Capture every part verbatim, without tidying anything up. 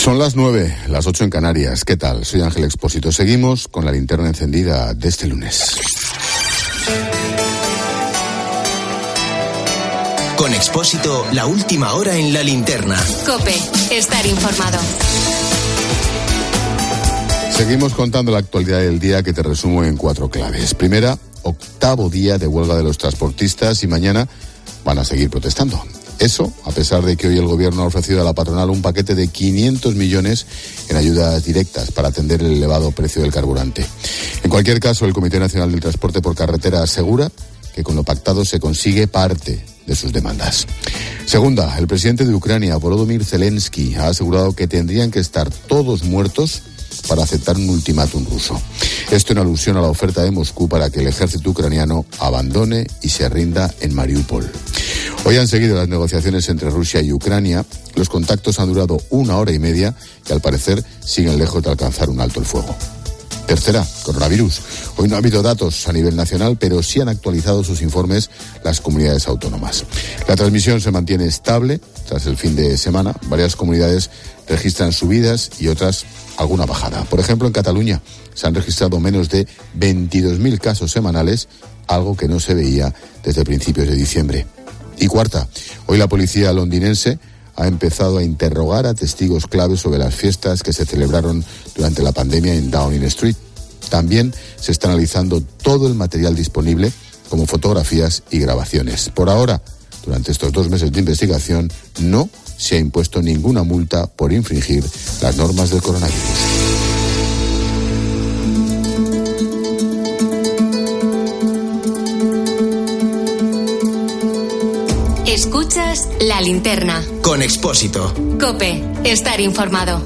Son las nueve, las ocho en Canarias. ¿Qué tal? Soy Ángel Expósito. Seguimos con la linterna encendida de este lunes. Con Expósito, la última hora en la linterna. COPE, estar informado. Seguimos contando la actualidad del día, que te resumo en cuatro claves. Primera, octavo día de huelga de los transportistas y mañana van a seguir protestando. Eso, a pesar de que hoy el gobierno ha ofrecido a la patronal un paquete de quinientos millones en ayudas directas para atender el elevado precio del carburante. En cualquier caso, el Comité Nacional del Transporte por Carretera asegura que con lo pactado se consigue parte de sus demandas. Segunda, el presidente de Ucrania, Volodymyr Zelensky, ha asegurado que tendrían que estar todos muertos para aceptar un ultimátum ruso. Esto en alusión a la oferta de Moscú para que el ejército ucraniano abandone y se rinda en Mariupol. Hoy han seguido las negociaciones entre Rusia y Ucrania. Los contactos han durado una hora y media y al parecer siguen lejos de alcanzar un alto el fuego. Tercera, coronavirus. Hoy no ha habido datos a nivel nacional, pero sí han actualizado sus informes las comunidades autónomas. La transmisión se mantiene estable tras el fin de semana. Varias comunidades registran subidas y otras alguna bajada. Por ejemplo, en Cataluña se han registrado menos de veintidós mil casos semanales, algo que no se veía desde principios de diciembre. Y cuarta, hoy la policía londinense ha empezado a interrogar a testigos clave sobre las fiestas que se celebraron durante la pandemia en Downing Street. También se está analizando todo el material disponible, como fotografías y grabaciones. Por ahora, durante estos dos meses de investigación, no se ha impuesto ninguna multa por infringir las normas del coronavirus. Escuchas La Linterna. Con Expósito. COPE, estar informado.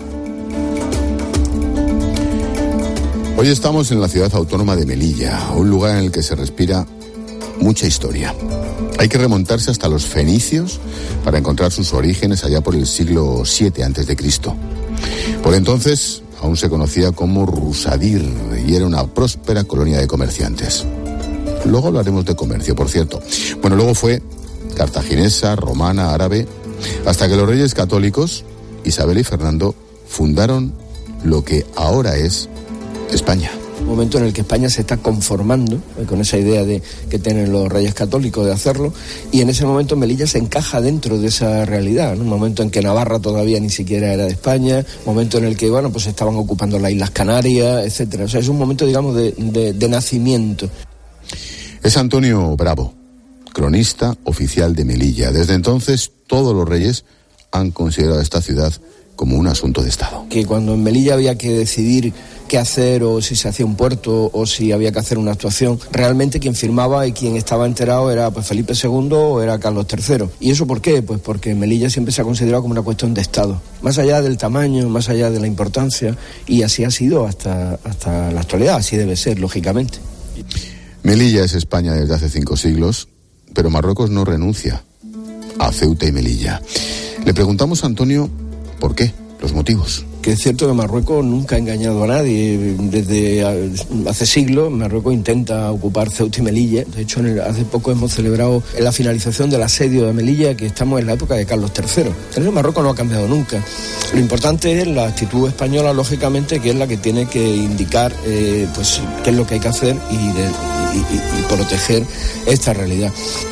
Hoy estamos en la ciudad autónoma de Melilla, un lugar en el que se respira mucha historia. Hay que remontarse hasta los fenicios para encontrar sus orígenes allá por el siglo siete antes de Cristo. Por entonces aún se conocía como Rusadir y era una próspera colonia de comerciantes. Luego hablaremos de comercio, por cierto. Bueno, luego fue cartaginesa, romana, árabe, hasta que los reyes católicos, Isabel y Fernando, fundaron lo que ahora es España. Un momento en el que España se está conformando eh, con esa idea de que tienen los reyes católicos de hacerlo, y en ese momento Melilla se encaja dentro de esa realidad, ¿no? Un momento en que Navarra todavía ni siquiera era de España, un momento en el que, bueno, pues estaban ocupando las Islas Canarias, etcétera. O sea, es un momento, digamos, de, de, de nacimiento. Es Antonio Bravo, cronista oficial de Melilla. Desde entonces, todos los reyes han considerado esta ciudad como un asunto de Estado. Que cuando en Melilla había que decidir qué hacer, o si se hacía un puerto, o si había que hacer una actuación, realmente quien firmaba y quien estaba enterado era pues Felipe segundo o era Carlos tercero. ¿Y eso por qué? Pues porque Melilla siempre se ha considerado como una cuestión de Estado, más allá del tamaño, más allá de la importancia, y así ha sido hasta, hasta la actualidad, así debe ser, lógicamente. Melilla es España desde hace cinco siglos, pero Marruecos no renuncia a Ceuta y Melilla. Le preguntamos a Antonio por qué, los motivos. Que es cierto que Marruecos nunca ha engañado a nadie. Desde hace siglos Marruecos intenta ocupar Ceuta y Melilla. De hecho, en el, hace poco hemos celebrado la finalización del asedio de Melilla, que estamos en la época de Carlos tercero. Entonces Marruecos no ha cambiado nunca. Lo importante es la actitud española, lógicamente, que es la que tiene que indicar eh, pues qué es lo que hay que hacer y, de, y, y, y proteger esta realidad.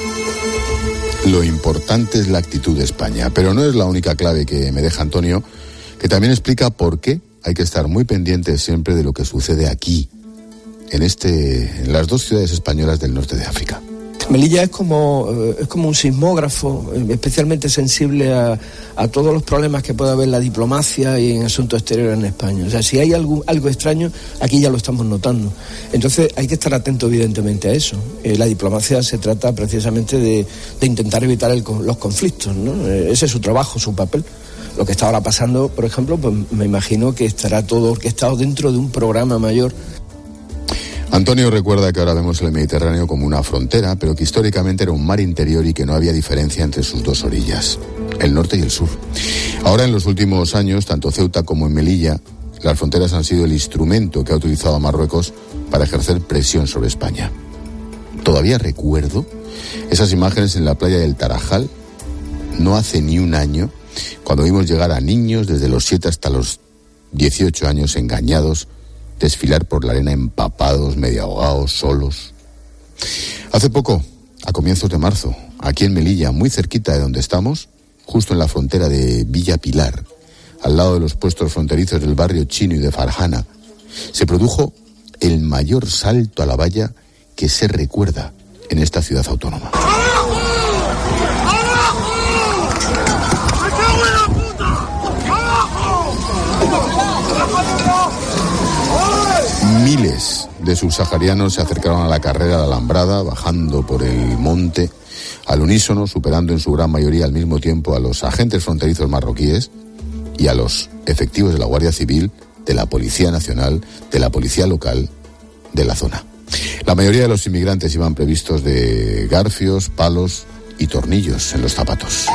Lo importante es la actitud de España, pero no es la única clave que me deja Antonio, que también explica por qué hay que estar muy pendientes siempre de lo que sucede aquí, en este, en las dos ciudades españolas del norte de África. Melilla es como, es como un sismógrafo, especialmente sensible a, a todos los problemas que puede haber en la diplomacia y en asuntos exteriores en España. O sea, si hay algo, algo extraño, aquí ya lo estamos notando. Entonces hay que estar atento, evidentemente, a eso. Eh, la diplomacia se trata precisamente de, de intentar evitar el, los conflictos, ¿no? Ese es su trabajo, su papel. Lo que está ahora pasando, por ejemplo, pues me imagino que estará todo orquestado dentro de un programa mayor. Antonio recuerda que ahora vemos el Mediterráneo como una frontera, pero que históricamente era un mar interior y que no había diferencia entre sus dos orillas, el norte y el sur. Ahora, en los últimos años, tanto Ceuta como en Melilla, las fronteras han sido el instrumento que ha utilizado Marruecos para ejercer presión sobre España. Todavía recuerdo esas imágenes en la playa del Tarajal, no hace ni un año, cuando vimos llegar a niños desde los siete hasta los dieciocho años engañados, desfilar por la arena empapados, medio ahogados, solos. Hace poco, a comienzos de marzo, aquí en Melilla, muy cerquita de donde estamos, justo en la frontera de Villa Pilar, al lado de los puestos fronterizos del barrio chino y de Farjana, se produjo el mayor salto a la valla que se recuerda en esta ciudad autónoma. Miles de subsaharianos se acercaron a la carrera de la Alambrada, bajando por el monte al unísono, superando en su gran mayoría al mismo tiempo a los agentes fronterizos marroquíes y a los efectivos de la Guardia Civil, de la Policía Nacional, de la Policía Local de la zona. La mayoría de los inmigrantes iban previstos de garfios, palos y tornillos en los zapatos.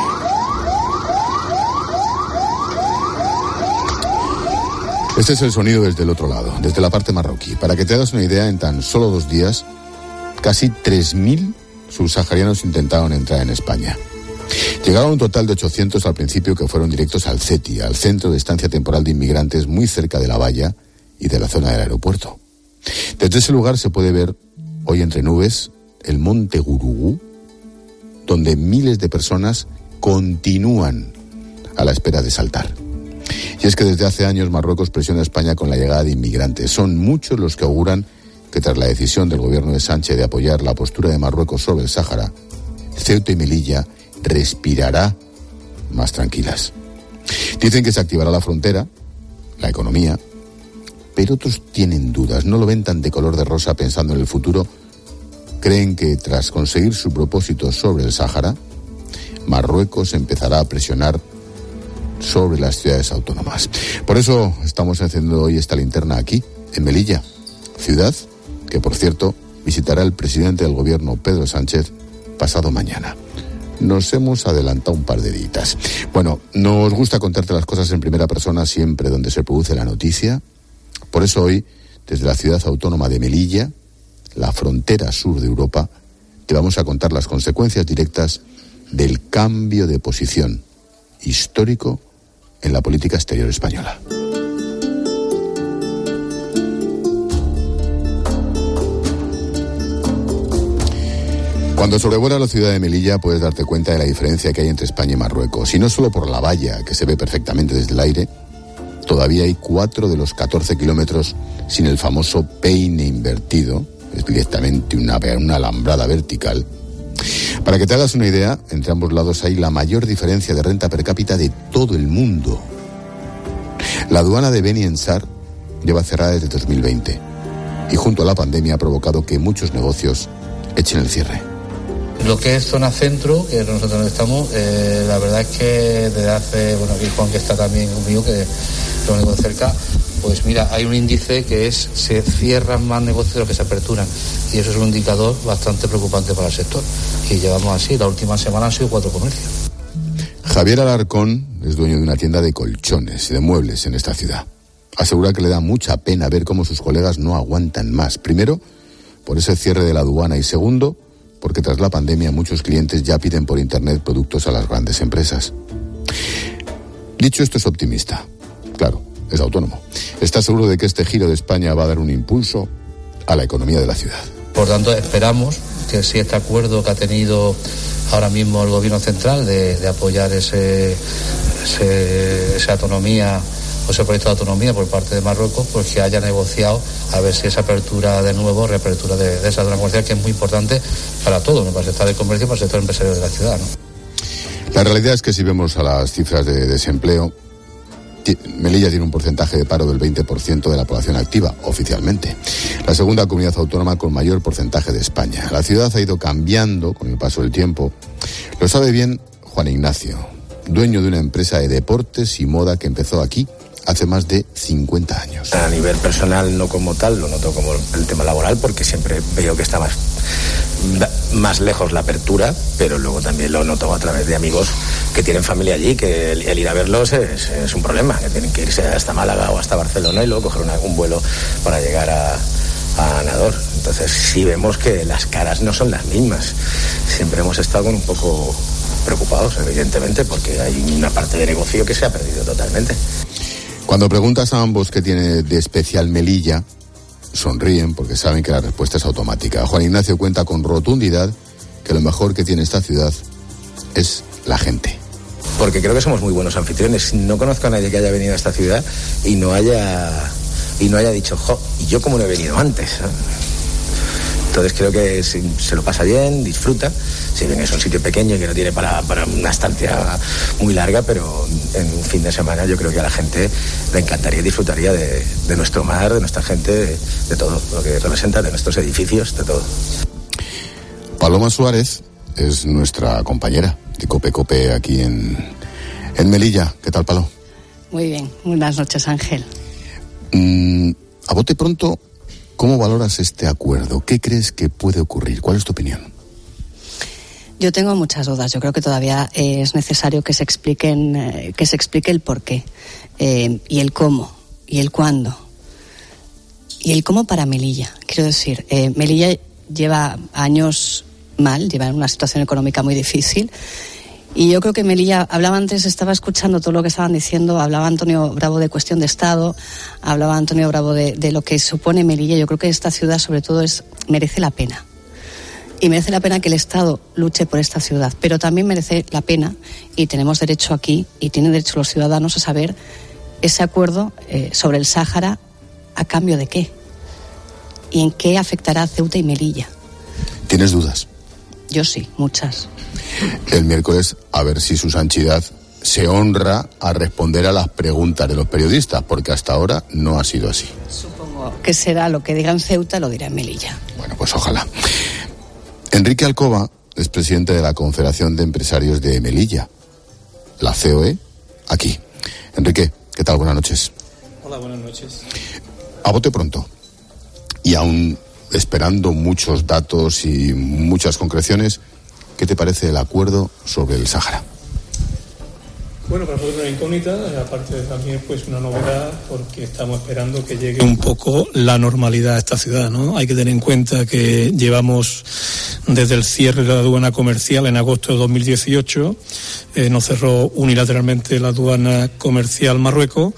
Este es el sonido desde el otro lado, desde la parte marroquí. Para que te hagas una idea, en tan solo dos días, casi tres mil subsaharianos intentaron entrar en España. Llegaron un total de ochocientos al principio, que fueron directos al CETI, al Centro de Estancia Temporal de Inmigrantes, muy cerca de la valla y de la zona del aeropuerto. Desde ese lugar se puede ver, hoy entre nubes, el monte Gurugú, donde miles de personas continúan a la espera de saltar. Y es que desde hace años Marruecos presiona a España con la llegada de inmigrantes. Son muchos los que auguran que tras la decisión del gobierno de Sánchez de apoyar la postura de Marruecos sobre el Sáhara, Ceuta y Melilla respirará más tranquilas. Dicen que se activará la frontera, la economía, pero otros tienen dudas, no lo ven tan de color de rosa pensando en el futuro. Creen que tras conseguir su propósito sobre el Sáhara, Marruecos empezará a presionar sobre las ciudades autónomas. Por eso estamos encendiendo hoy esta linterna aquí, en Melilla, ciudad que, por cierto, visitará el presidente del gobierno, Pedro Sánchez, pasado mañana. Nos hemos adelantado un par de días. Bueno, nos gusta contarte las cosas en primera persona siempre donde se produce la noticia. Por eso hoy, desde la ciudad autónoma de Melilla, la frontera sur de Europa, te vamos a contar las consecuencias directas del cambio de posición histórico en la política exterior española. Cuando sobrevuelas la ciudad de Melilla puedes darte cuenta de la diferencia que hay entre España y Marruecos. Y no solo por la valla, que se ve perfectamente desde el aire, todavía hay cuatro de los catorce kilómetros sin el famoso peine invertido, es directamente una, una alambrada vertical. Para que te hagas una idea, entre ambos lados hay la mayor diferencia de renta per cápita de todo el mundo. La aduana de Beni Ensar lleva cerrada desde dos mil veinte y junto a la pandemia ha provocado que muchos negocios echen el cierre. Lo que es zona centro, que nosotros estamos, eh, la verdad es que desde hace, bueno, aquí Juan que está también conmigo, que lo único de cerca, pues mira, hay un índice que es, se cierran más negocios de lo que se aperturan, y eso es un indicador bastante preocupante para el sector, y llevamos así, la última semana han sido cuatro comercios. Javier Alarcón es dueño de una tienda de colchones y de muebles en esta ciudad. Asegura que le da mucha pena ver cómo sus colegas no aguantan más. Primero, por ese cierre de la aduana, y segundo, porque tras la pandemia muchos clientes ya piden por internet productos a las grandes empresas. Dicho esto, es optimista. Claro, es autónomo. Está seguro de que este giro de España va a dar un impulso a la economía de la ciudad. Por tanto, esperamos que si este acuerdo que ha tenido ahora mismo el gobierno central de, de apoyar ese, ese, esa autonomía o ese proyecto de autonomía por parte de Marruecos, pues que haya negociado a ver si esa apertura de nuevo, reapertura de, de esa zona comercial, que es muy importante para todo, para el sector del comercio y para el sector empresarial de la ciudad, ¿no? La realidad es que si vemos a las cifras de desempleo, Melilla tiene un porcentaje de paro del veinte por ciento de la población activa, oficialmente. La segunda comunidad autónoma con mayor porcentaje de España. La ciudad ha ido cambiando con el paso del tiempo. Lo sabe bien Juan Ignacio, dueño de una empresa de deportes y moda que empezó aquí hace más de cincuenta años. A nivel personal, no como tal, lo noto como el tema laboral, porque siempre veo que está más, más lejos la apertura, pero luego también lo noto a través de amigos que tienen familia allí, que el, el ir a verlos es, es un problema, que tienen que irse hasta Málaga o hasta Barcelona y luego coger una, un vuelo para llegar a, a Nador. Entonces sí vemos que las caras no son las mismas. Siempre hemos estado con un poco preocupados, evidentemente, porque hay una parte de negocio que se ha perdido totalmente. Cuando preguntas a ambos qué tiene de especial Melilla, sonríen porque saben que la respuesta es automática. Juan Ignacio cuenta con rotundidad que lo mejor que tiene esta ciudad es la gente. Porque creo que somos muy buenos anfitriones. No conozco a nadie que haya venido a esta ciudad y no haya y no haya dicho, jo, ¿y yo cómo no he venido antes? Entonces creo que se, se lo pasa bien, disfruta. Si bien es un sitio pequeño y que no tiene para, para una estancia muy larga, pero en un fin de semana yo creo que a la gente le encantaría y disfrutaría de, de nuestro mar, de nuestra gente, de, de todo lo que representa, de nuestros edificios, de todo. Paloma Suárez es nuestra compañera de Cope Cope aquí en, en Melilla. ¿Qué tal, Palo? Muy bien, buenas noches, Ángel. Mm, a bote pronto, ¿cómo valoras este acuerdo? ¿Qué crees que puede ocurrir? ¿Cuál es tu opinión? Yo tengo muchas dudas. Yo creo que todavía eh, es necesario que se expliquen, eh, que se explique el porqué, eh, y el cómo, y el cuándo. Y el cómo para Melilla. Quiero decir, eh, Melilla lleva años mal, lleva en una situación económica muy difícil. Y yo creo que Melilla, hablaba antes, estaba escuchando todo lo que estaban diciendo, hablaba Antonio Bravo de cuestión de Estado, hablaba Antonio Bravo de, de lo que supone Melilla. Yo creo que esta ciudad, sobre todo, es merece la pena. Y merece la pena que el Estado luche por esta ciudad, pero también merece la pena, y tenemos derecho aquí, y tienen derecho los ciudadanos a saber ese acuerdo eh, sobre el Sáhara, ¿a cambio de qué? ¿Y en qué afectará a Ceuta y Melilla? ¿Tienes dudas? Yo sí, muchas. El miércoles, a ver si su santidad se honra a responder a las preguntas de los periodistas, porque hasta ahora no ha sido así. Supongo que será lo que diga en Ceuta, lo dirá en Melilla. Bueno, pues ojalá. Enrique Alcoba es presidente de la Confederación de Empresarios de Melilla, la C O E, aquí. Enrique, ¿qué tal? Buenas noches. Hola, buenas noches. A bote pronto, y aún esperando muchos datos y muchas concreciones, ¿qué te parece el acuerdo sobre el Sáhara? Bueno, para nosotros una incógnita, aparte de también pues una novedad, porque estamos esperando que llegue un poco la normalidad a esta ciudad, ¿no? Hay que tener en cuenta que llevamos desde el cierre de la aduana comercial en agosto de dos mil dieciocho, eh, nos cerró unilateralmente la aduana comercial Marruecos,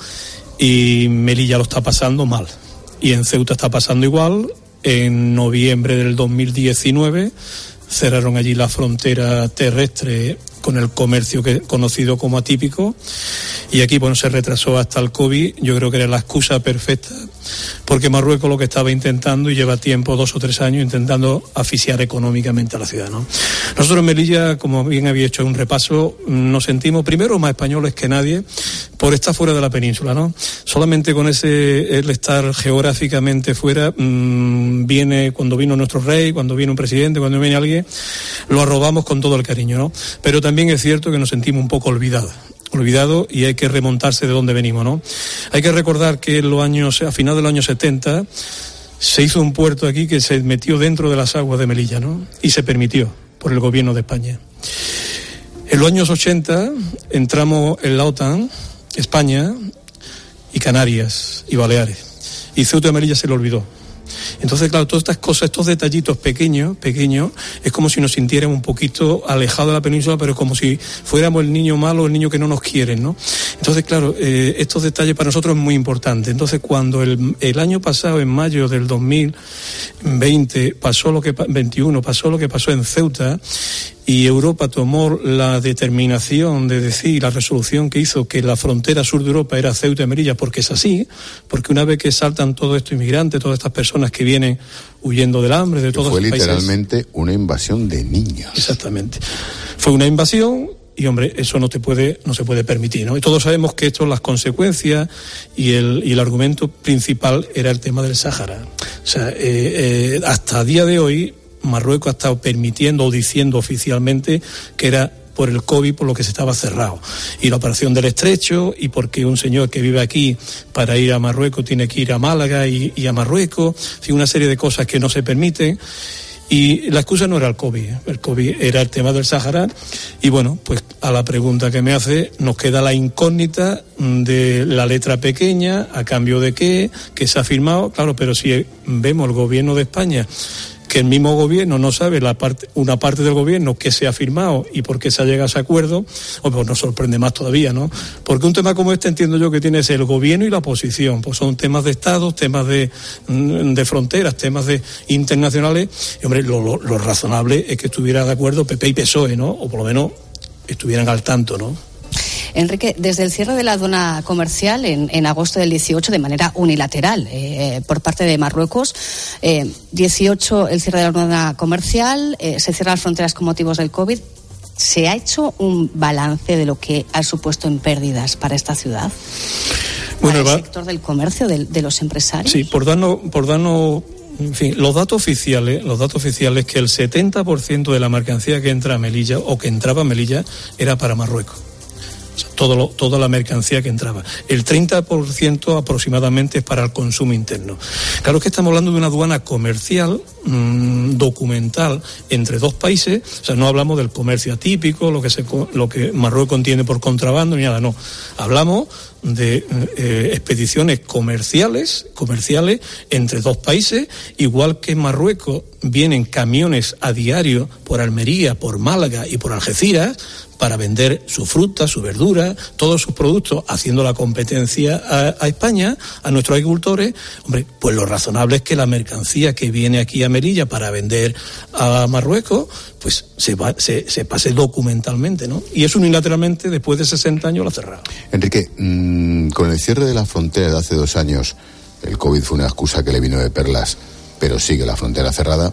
y Melilla lo está pasando mal. Y en Ceuta está pasando igual. En noviembre del dos mil diecinueve cerraron allí la frontera terrestre con el comercio que conocido como atípico, y aquí bueno se retrasó hasta el COVID. Yo creo que era la excusa perfecta, porque Marruecos lo que estaba intentando, y lleva tiempo, dos o tres años, intentando asfixiar económicamente a la ciudad, ¿no? Nosotros en Melilla, como bien había hecho un repaso, nos sentimos primero más españoles que nadie por estar fuera de la península, ¿no? Solamente con ese, el estar geográficamente fuera, mmm, viene, cuando vino nuestro rey, cuando viene un presidente, cuando viene alguien, lo arrobamos con todo el cariño, ¿no? Pero también es cierto que nos sentimos un poco olvidados. olvidado y hay que remontarse de dónde venimos, ¿no? Hay que recordar que en los años, a finales de los años setenta se hizo un puerto aquí que se metió dentro de las aguas de Melilla, ¿no? Y se permitió por el gobierno de España. En los años ochenta entramos en la OTAN, España y Canarias y Baleares, y Ceuta y Melilla se le olvidó. Entonces, claro, todas estas cosas, estos detallitos pequeños, pequeños, es como si nos sintiéramos un poquito alejados de la península, pero como si fuéramos el niño malo, el niño que no nos quieren, ¿no? Entonces, claro, eh, estos detalles para nosotros es muy importante. Entonces, cuando el, el año pasado, en mayo del dos mil veinte, pasó lo que, veintiuno, pasó lo que pasó en Ceuta, y Europa tomó la determinación de decir, la resolución que hizo, que la frontera sur de Europa era Ceuta y Melilla, porque es así, porque una vez que saltan todos estos inmigrantes, todas estas personas que vienen huyendo del hambre, de todos los países... Fue literalmente una invasión de niños. Exactamente. Fue una invasión y, hombre, eso no te puede, no se puede permitir, ¿no? Y todos sabemos que esto, las consecuencias y el, y el argumento principal era el tema del Sáhara. O sea, eh, eh, hasta el día de hoy... Marruecos ha estado permitiendo o diciendo oficialmente que era por el COVID por lo que se estaba cerrado. Y la operación del Estrecho, y porque un señor que vive aquí para ir a Marruecos tiene que ir a Málaga y, y a Marruecos, en fin, una serie de cosas que no se permiten. Y la excusa no era el COVID, el COVID era el tema del Sáhara. Y bueno, pues a la pregunta que me hace, nos queda la incógnita de la letra pequeña, a cambio de qué, que se ha firmado. Claro, pero si vemos el gobierno de España, que el mismo gobierno no sabe la parte, una parte del gobierno que se ha firmado y por qué se ha llegado a ese acuerdo, pues nos sorprende más todavía, ¿no? Porque un tema como este entiendo yo que tiene es el gobierno y la oposición, pues son temas de Estado, temas de, de fronteras, temas de internacionales, y hombre, lo, lo, lo razonable es que estuviera de acuerdo P P y P S O E, ¿no? O por lo menos estuvieran al tanto, ¿no? Enrique, desde el cierre de la aduana comercial en, en agosto del dieciocho, de manera unilateral eh, por parte de Marruecos, eh, dieciocho el cierre de la aduana comercial, eh, se cierran las fronteras con motivos del COVID. ¿Se ha hecho un balance de lo que ha supuesto en pérdidas para esta ciudad? Bueno, ¿para el sector del comercio, de, de los empresarios? Sí, por darnos, por darnos, en fin, los datos oficiales, los datos oficiales que el setenta por ciento de la mercancía que entra a Melilla o que entraba a Melilla era para Marruecos. O sea, todo lo, toda la mercancía que entraba. El treinta por ciento aproximadamente es para el consumo interno. Claro que estamos hablando de una aduana comercial, mmm, documental, entre dos países. O sea, no hablamos del comercio atípico, lo que, se, lo que Marruecos entiende por contrabando, ni nada, no. Hablamos de eh, expediciones comerciales, comerciales entre dos países, igual que en Marruecos vienen camiones a diario por Almería, por Málaga y por Algeciras, para vender su fruta, su verdura, todos sus productos, haciendo la competencia a, a España, a nuestros agricultores. Hombre, pues lo razonable es que la mercancía que viene aquí a Melilla para vender a Marruecos, pues se, va, se, se pase documentalmente, ¿no? Y eso unilateralmente, después de sesenta años, lo ha cerrado. Enrique, mmm, con el cierre de la frontera de hace dos años, el COVID fue una excusa que le vino de perlas, pero sigue la frontera cerrada.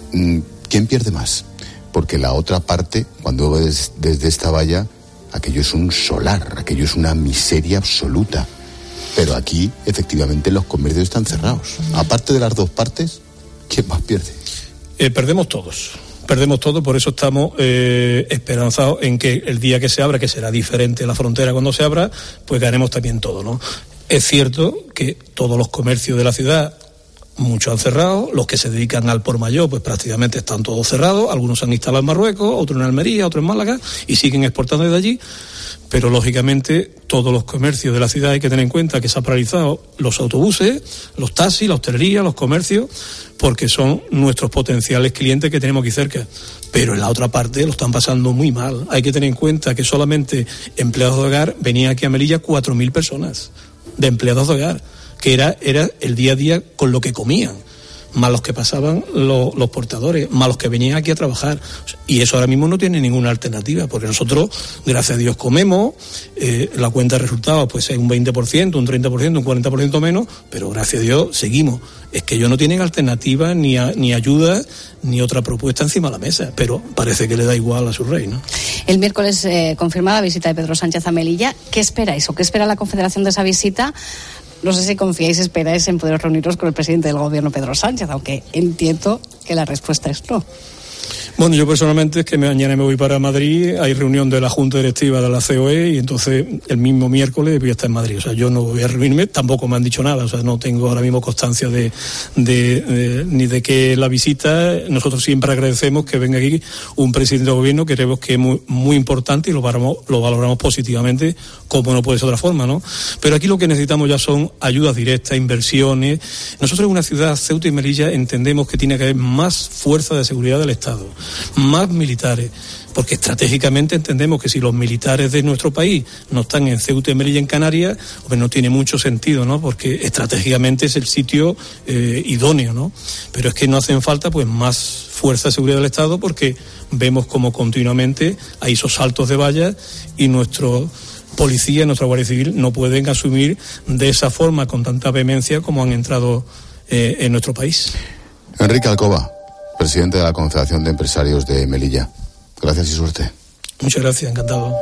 ¿Quién pierde más? Porque la otra parte, cuando ves desde esta valla, aquello es un solar, aquello es una miseria absoluta. Pero aquí, efectivamente, los comercios están cerrados. Aparte de las dos partes, ¿quién más pierde? Eh, perdemos todos. Perdemos todo, por eso estamos eh, esperanzados en que el día que se abra, que será diferente la frontera cuando se abra, pues ganemos también todo, ¿no? Es cierto que todos los comercios de la ciudad, muchos han cerrado, los que se dedican al por mayor, pues prácticamente están todos cerrados, algunos se han instalado en Marruecos, otros en Almería, otros en Málaga, y siguen exportando desde allí, pero lógicamente todos los comercios de la ciudad hay que tener en cuenta que se han paralizado los autobuses, los taxis, la hostelería, los comercios, porque son nuestros potenciales clientes que tenemos aquí cerca. Pero en la otra parte lo están pasando muy mal. Hay que tener en cuenta que solamente empleados de hogar venían aquí a Melilla cuatro mil personas de empleados de hogar, que era, era el día a día con lo que comían, más los que pasaban los, los portadores, más los que venían aquí a trabajar. Y eso ahora mismo no tiene ninguna alternativa, porque nosotros, gracias a Dios, comemos, eh, la cuenta de resultados pues es un veinte por ciento, un treinta por ciento, un cuarenta por ciento menos, pero gracias a Dios seguimos. Es que ellos no tienen alternativa, ni, a, ni ayuda, ni otra propuesta encima de la mesa, pero parece que le da igual a su rey, ¿no? El miércoles eh, confirmada la visita de Pedro Sánchez a Melilla. ¿Qué esperáis o qué espera la Confederación de esa visita? No sé si confiáis, esperáis en poder reuniros con el presidente del gobierno, Pedro Sánchez, aunque entiendo que la respuesta es no. Bueno, yo personalmente es que mañana me voy para Madrid, hay reunión de la Junta Directiva de la C O E y entonces el mismo miércoles voy a estar en Madrid. O sea, yo no voy a reunirme, tampoco me han dicho nada, o sea, no tengo ahora mismo constancia de, de, de ni de que la visita. Nosotros siempre agradecemos que venga aquí un presidente del gobierno que creemos que es muy, muy importante y lo valoramos, lo valoramos positivamente, como no puede ser de otra forma, ¿no? Pero aquí lo que necesitamos ya son ayudas directas, inversiones. Nosotros en una ciudad, Ceuta y Melilla, entendemos que tiene que haber más fuerza de seguridad del Estado, más militares, porque estratégicamente entendemos que si los militares de nuestro país no están en Ceuta y Melilla, en Canarias, pues no tiene mucho sentido, ¿no? Porque estratégicamente es el sitio eh, idóneo, ¿no? Pero es que no hacen falta pues más fuerza de seguridad del Estado, porque vemos como continuamente hay esos saltos de vallas y nuestro policía, nuestra Guardia Civil no pueden asumir de esa forma, con tanta vehemencia, como han entrado eh, en nuestro país. Enrique Alcoba, presidente de la Confederación de Empresarios de Melilla. Gracias y suerte. Muchas gracias, encantado.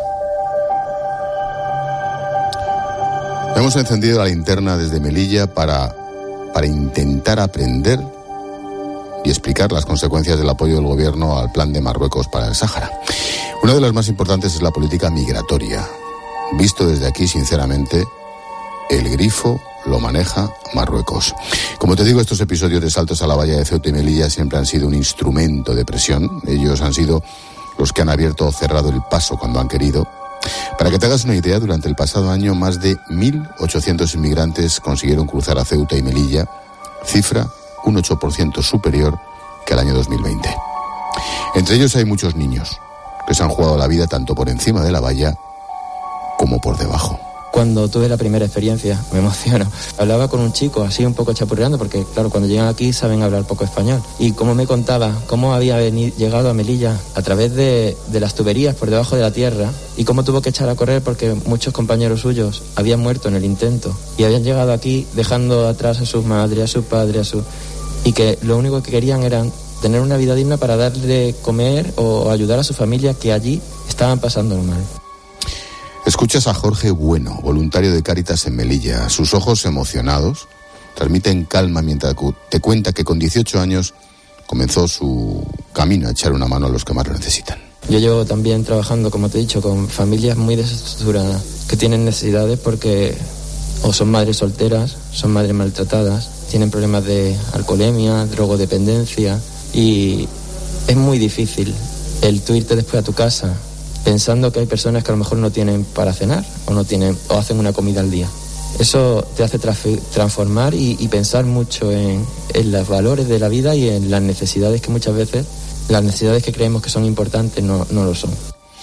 Hemos encendido la linterna desde Melilla para, para intentar aprender y explicar las consecuencias del apoyo del gobierno al plan de Marruecos para el Sáhara. Una de las más importantes es la política migratoria. Visto desde aquí, sinceramente, el grifo lo maneja Marruecos. Como te digo, estos episodios de saltos a la valla de Ceuta y Melilla siempre han sido un instrumento de presión. Ellos han sido los que han abierto o cerrado el paso cuando han querido. Para que te hagas una idea, durante el pasado año más de mil ochocientos inmigrantes consiguieron cruzar a Ceuta y Melilla, cifra un ocho por ciento superior que el año dos mil veinte. Entre ellos hay muchos niños que se han jugado la vida tanto por encima de la valla como por debajo. Cuando tuve la primera experiencia, me emociono. Hablaba con un chico así un poco chapurreando, porque claro, cuando llegan aquí saben hablar poco español. Y cómo me contaba cómo había venido, llegado a Melilla a través de, de las tuberías por debajo de la tierra, y cómo tuvo que echar a correr porque muchos compañeros suyos habían muerto en el intento y habían llegado aquí dejando atrás a sus madres, a sus padres, a su... y que lo único que querían era tener una vida digna para darle de comer o ayudar a su familia, que allí estaban pasándolo mal. Escuchas a Jorge Bueno, voluntario de Cáritas en Melilla. Sus ojos emocionados transmiten calma mientras te cuenta que con dieciocho años comenzó su camino a echar una mano a los que más lo necesitan. Yo llevo también trabajando, como te he dicho, con familias muy desestructuradas que tienen necesidades porque o son madres solteras, son madres maltratadas, tienen problemas de alcoholemia, drogodependencia, y es muy difícil el tú irte después a tu casa pensando que hay personas que a lo mejor no tienen para cenar o no tienen o hacen una comida al día. Eso te hace traf- transformar y, y pensar mucho en, en los valores de la vida y en las necesidades que muchas veces, las necesidades que creemos que son importantes no, no lo son.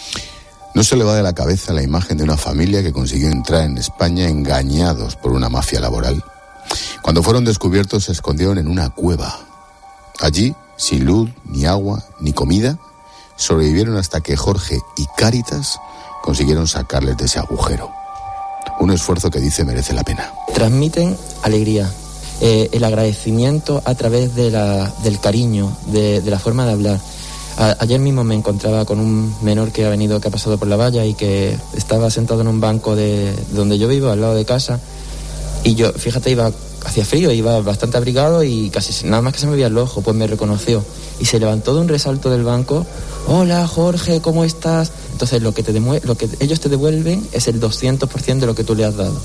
No se le va de la cabeza la imagen de una familia que consiguió entrar en España engañados por una mafia laboral. Cuando fueron descubiertos se escondieron en una cueva. Allí, sin luz, ni agua, ni comida, sobrevivieron hasta que Jorge y Cáritas consiguieron sacarles de ese agujero. Un esfuerzo que dice merece la pena. Transmiten alegría, eh, el agradecimiento a través de la, del cariño, de, de la forma de hablar. A, ayer mismo me encontraba con un menor que ha venido, que ha pasado por la valla y que estaba sentado en un banco de, de donde yo vivo, al lado de casa, y yo, fíjate, iba, hacía frío, iba bastante abrigado y casi nada más que se me veía el ojo, pues me reconoció y se levantó de un resalto del banco. Hola Jorge, ¿cómo estás? Entonces lo que, te demue- lo que ellos te devuelven es el doscientos por ciento de lo que tú le has dado.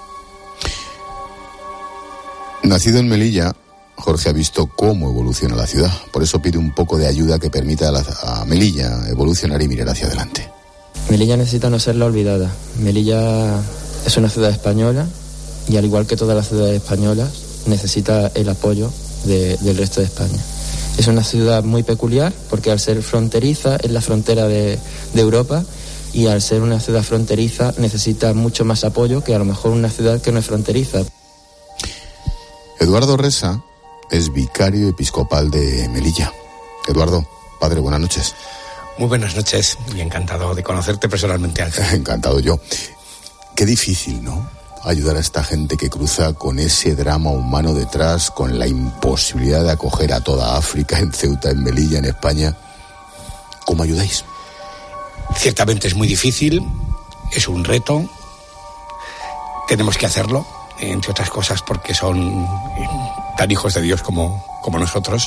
Nacido en Melilla, Jorge ha visto cómo evoluciona la ciudad. Por eso pide un poco de ayuda que permita a, la, a Melilla evolucionar y mirar hacia adelante. Melilla necesita no ser la olvidada. Melilla es una ciudad española y al igual que todas las ciudades españolas necesita el apoyo de, del resto de España. Es una ciudad muy peculiar porque al ser fronteriza es la frontera de, de Europa, y al ser una ciudad fronteriza necesita mucho más apoyo que a lo mejor una ciudad que no es fronteriza. Eduardo Resa es vicario episcopal de Melilla. Eduardo, padre, buenas noches. Muy buenas noches y encantado de conocerte personalmente, Ángel. Encantado yo. Qué difícil, ¿no? Ayudar a esta gente que cruza con ese drama humano detrás, con la imposibilidad de acoger a toda África en Ceuta, en Melilla, en España. ¿Cómo ayudáis? Ciertamente es muy difícil, es un reto, tenemos que hacerlo, entre otras cosas porque son tan hijos de Dios como, como nosotros.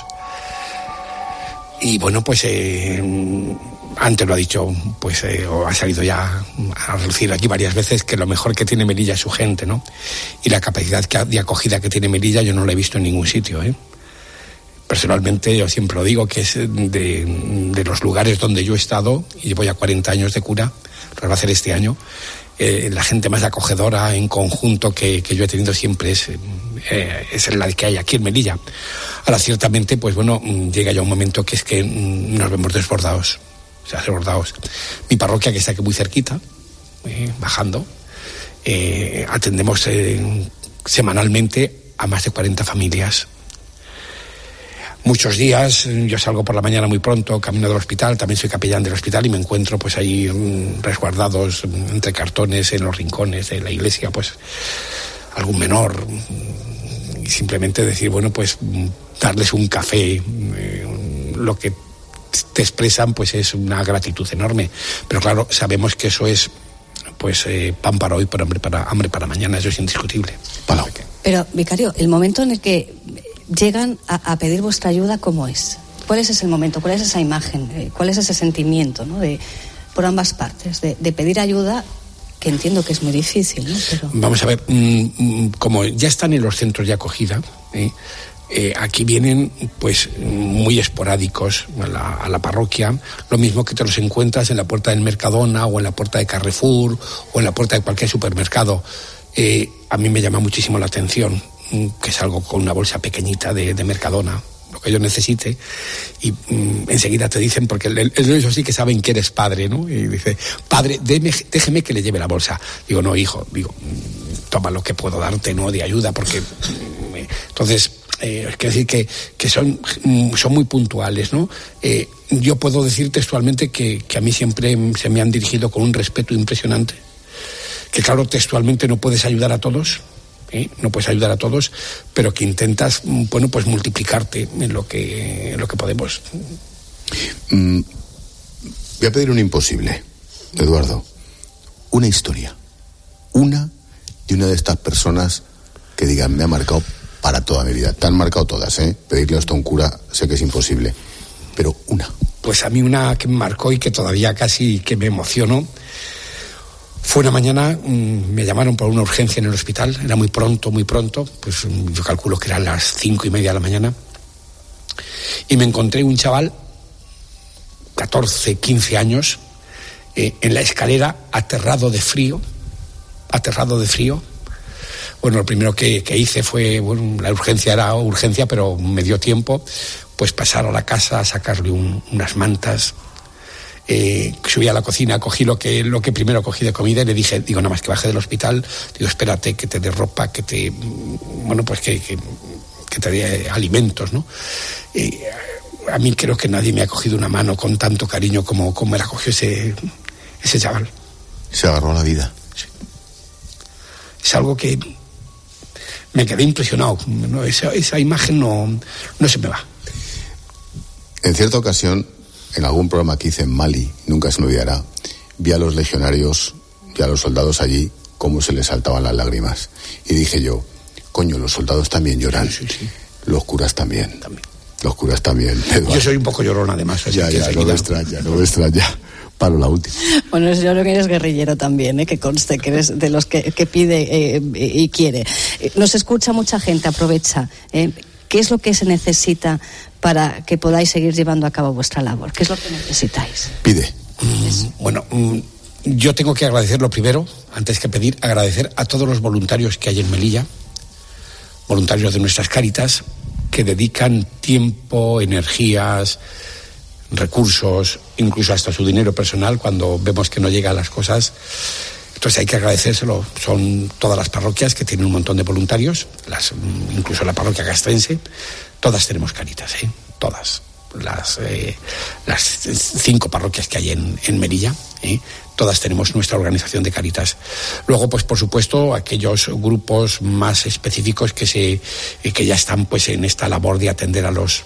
Y bueno, pues eh, antes lo ha dicho, pues eh, o ha salido ya a relucir aquí varias veces, que lo mejor que tiene Melilla es su gente, ¿no? Y la capacidad que, de acogida que tiene Melilla yo no la he visto en ningún sitio, ¿eh? Personalmente yo siempre lo digo, que es de, de los lugares donde yo he estado, y llevo ya cuarenta años de cura, lo va a hacer este año, eh, la gente más acogedora en conjunto que, que yo he tenido siempre es, eh, es la que hay aquí en Melilla. Ahora, ciertamente, pues bueno, llega ya un momento que es que nos vemos desbordados, o sea, desbordados. Mi parroquia, que está aquí muy cerquita, eh, bajando, eh, atendemos eh, semanalmente a más de cuarenta familias. Muchos días yo salgo por la mañana muy pronto, camino del hospital, también soy capellán del hospital, y me encuentro pues ahí resguardados entre cartones en los rincones de la iglesia, pues algún menor, y simplemente decir, bueno, pues darles un café, eh, lo que te expresan pues es una gratitud enorme, pero claro, sabemos que eso es pues eh, pan para hoy, pero hambre para, hambre para mañana, eso es indiscutible. Palau. Pero, vicario, el momento en el que llegan a, a pedir vuestra ayuda, ¿cómo es? ¿Cuál es ese momento? ¿Cuál es esa imagen? ¿Cuál es ese sentimiento, ¿no? De, por ambas partes, de, de pedir ayuda, que entiendo que es muy difícil, ¿no? Pero... Vamos a ver, mmm, como ya están en los centros de acogida, ¿eh? Eh, aquí vienen pues muy esporádicos a la, a la parroquia, lo mismo que te los encuentras en la puerta del Mercadona o en la puerta de Carrefour o en la puerta de cualquier supermercado. Eh, a mí me llama muchísimo la atención que salgo con una bolsa pequeñita de, de Mercadona, lo que yo necesite, y mm, enseguida te dicen, porque el, el, ellos sí que saben que eres padre, ¿no? Y dice, padre, déme, déjeme que le lleve la bolsa. Digo, no, hijo, digo, toma lo que puedo darte, ¿no?, de ayuda, porque... Mm, entonces... Eh, es decir que, que son, son muy puntuales, ¿no? Eh, yo puedo decir textualmente que, que a mí siempre se me han dirigido con un respeto impresionante, que claro, textualmente no puedes ayudar a todos, ¿eh? no puedes ayudar a todos, pero que intentas, bueno, pues multiplicarte en lo que, en lo que podemos. Mm, voy a pedir un imposible, Eduardo, una historia, una de una de estas personas que digan, me ha marcado para toda mi vida. Te han marcado todas, ¿eh? Pedirle hasta un cura sé que es imposible, pero una. Pues a mí una que me marcó y que todavía casi que me emocionó fue una mañana, mmm, me llamaron por una urgencia en el hospital, era muy pronto, muy pronto, pues yo calculo que eran las cinco y media de la mañana, y me encontré un chaval, catorce, quince años, eh, en la escalera, aterrado de frío, aterrado de frío. Bueno, lo primero que, que hice fue, bueno, la urgencia era urgencia, pero me dio tiempo, pues pasar a la casa, sacarle un, unas mantas, eh, subí a la cocina, cogí lo que, lo que primero cogí de comida y le dije, digo, nada más que baje del hospital, digo, espérate, que te dé ropa, que te, bueno, pues que, que, que te dé alimentos, ¿no? Y a mí creo que nadie me ha cogido una mano con tanto cariño como, como me la cogió ese, ese chaval. Se agarró a la vida. Sí. Es algo que... me quedé impresionado, ¿no? esa, esa imagen no, no se me va. En cierta ocasión, en algún programa que hice en Mali, nunca se me olvidará, vi a los legionarios y a los soldados allí cómo se les saltaban las lágrimas. Y dije yo, coño, los soldados también lloran, sí, sí, sí. Los curas también. también. Los curas también. Eduardo. Yo soy un poco llorón además. Ya, ya, no me extraña, no me extraña. Paro la última. Bueno, yo creo que eres guerrillero también, ¿eh? Que conste que eres de los que, que pide eh, y quiere. Nos escucha mucha gente, aprovecha. ¿eh? ¿Qué es lo que se necesita para que podáis seguir llevando a cabo vuestra labor? ¿Qué es lo que necesitáis? Pide. Mm, bueno, mm, yo tengo que agradecer lo primero, antes que pedir, agradecer a todos los voluntarios que hay en Melilla, voluntarios de nuestras Cáritas, que dedican tiempo, energías, recursos, incluso hasta su dinero personal cuando vemos que no llegan las cosas. Entonces hay que agradecérselo. Son todas las parroquias que tienen un montón de voluntarios, las, incluso la parroquia castrense, todas tenemos Cáritas, ¿eh? Todas. Las, eh, las cinco parroquias que hay en, en Melilla, ¿eh? Todas tenemos nuestra organización de Cáritas. Luego, pues por supuesto, aquellos grupos más específicos que se que ya están pues en esta labor de atender a los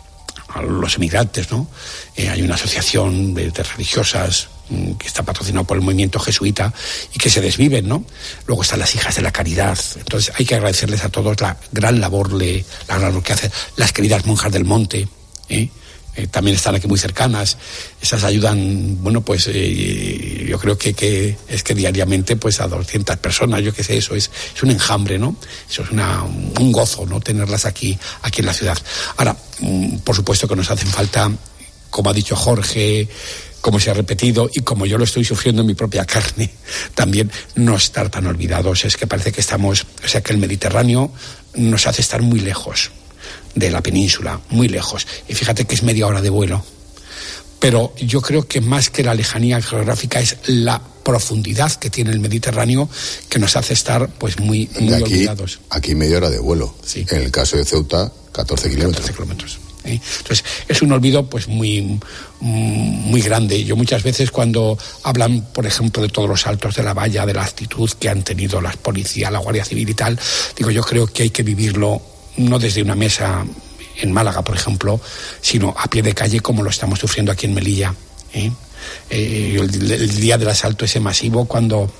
a los emigrantes, ¿no? Eh, hay una asociación de, de religiosas mm, que está patrocinada por el movimiento jesuita y que se desviven, ¿no? Luego están las hijas de la caridad. Entonces hay que agradecerles a todos la gran labor, le, la gran labor que hacen las queridas monjas del monte, ¿eh? Eh, también están aquí muy cercanas. Esas ayudan, bueno, pues eh, yo creo que, que es que diariamente pues a doscientas personas, yo qué sé, eso es, es un enjambre, ¿no? Eso es una, un gozo, ¿no? Tenerlas aquí, aquí en la ciudad. Ahora, por supuesto que nos hacen falta, como ha dicho Jorge, como se ha repetido y como yo lo estoy sufriendo en mi propia carne, también no estar tan olvidados. Es que parece que estamos, o sea, que el Mediterráneo nos hace estar muy lejos de la península, muy lejos. Y fíjate que es media hora de vuelo. Pero yo creo que más que la lejanía geográfica es la profundidad que tiene el Mediterráneo que nos hace estar pues muy, muy aquí, olvidados. Aquí media hora de vuelo. Sí. En el caso de Ceuta, catorce kilómetros. catorce kilómetros. ¿eh? Entonces, es un olvido pues muy, muy grande. Yo muchas veces cuando hablan, por ejemplo, de todos los saltos de la valla, de la actitud que han tenido las policías, la Guardia Civil y tal, digo, yo creo que hay que vivirlo no desde una mesa en Málaga, por ejemplo, sino a pie de calle como lo estamos sufriendo aquí en Melilla. ¿eh? Eh, el, el día del asalto ese masivo, cuando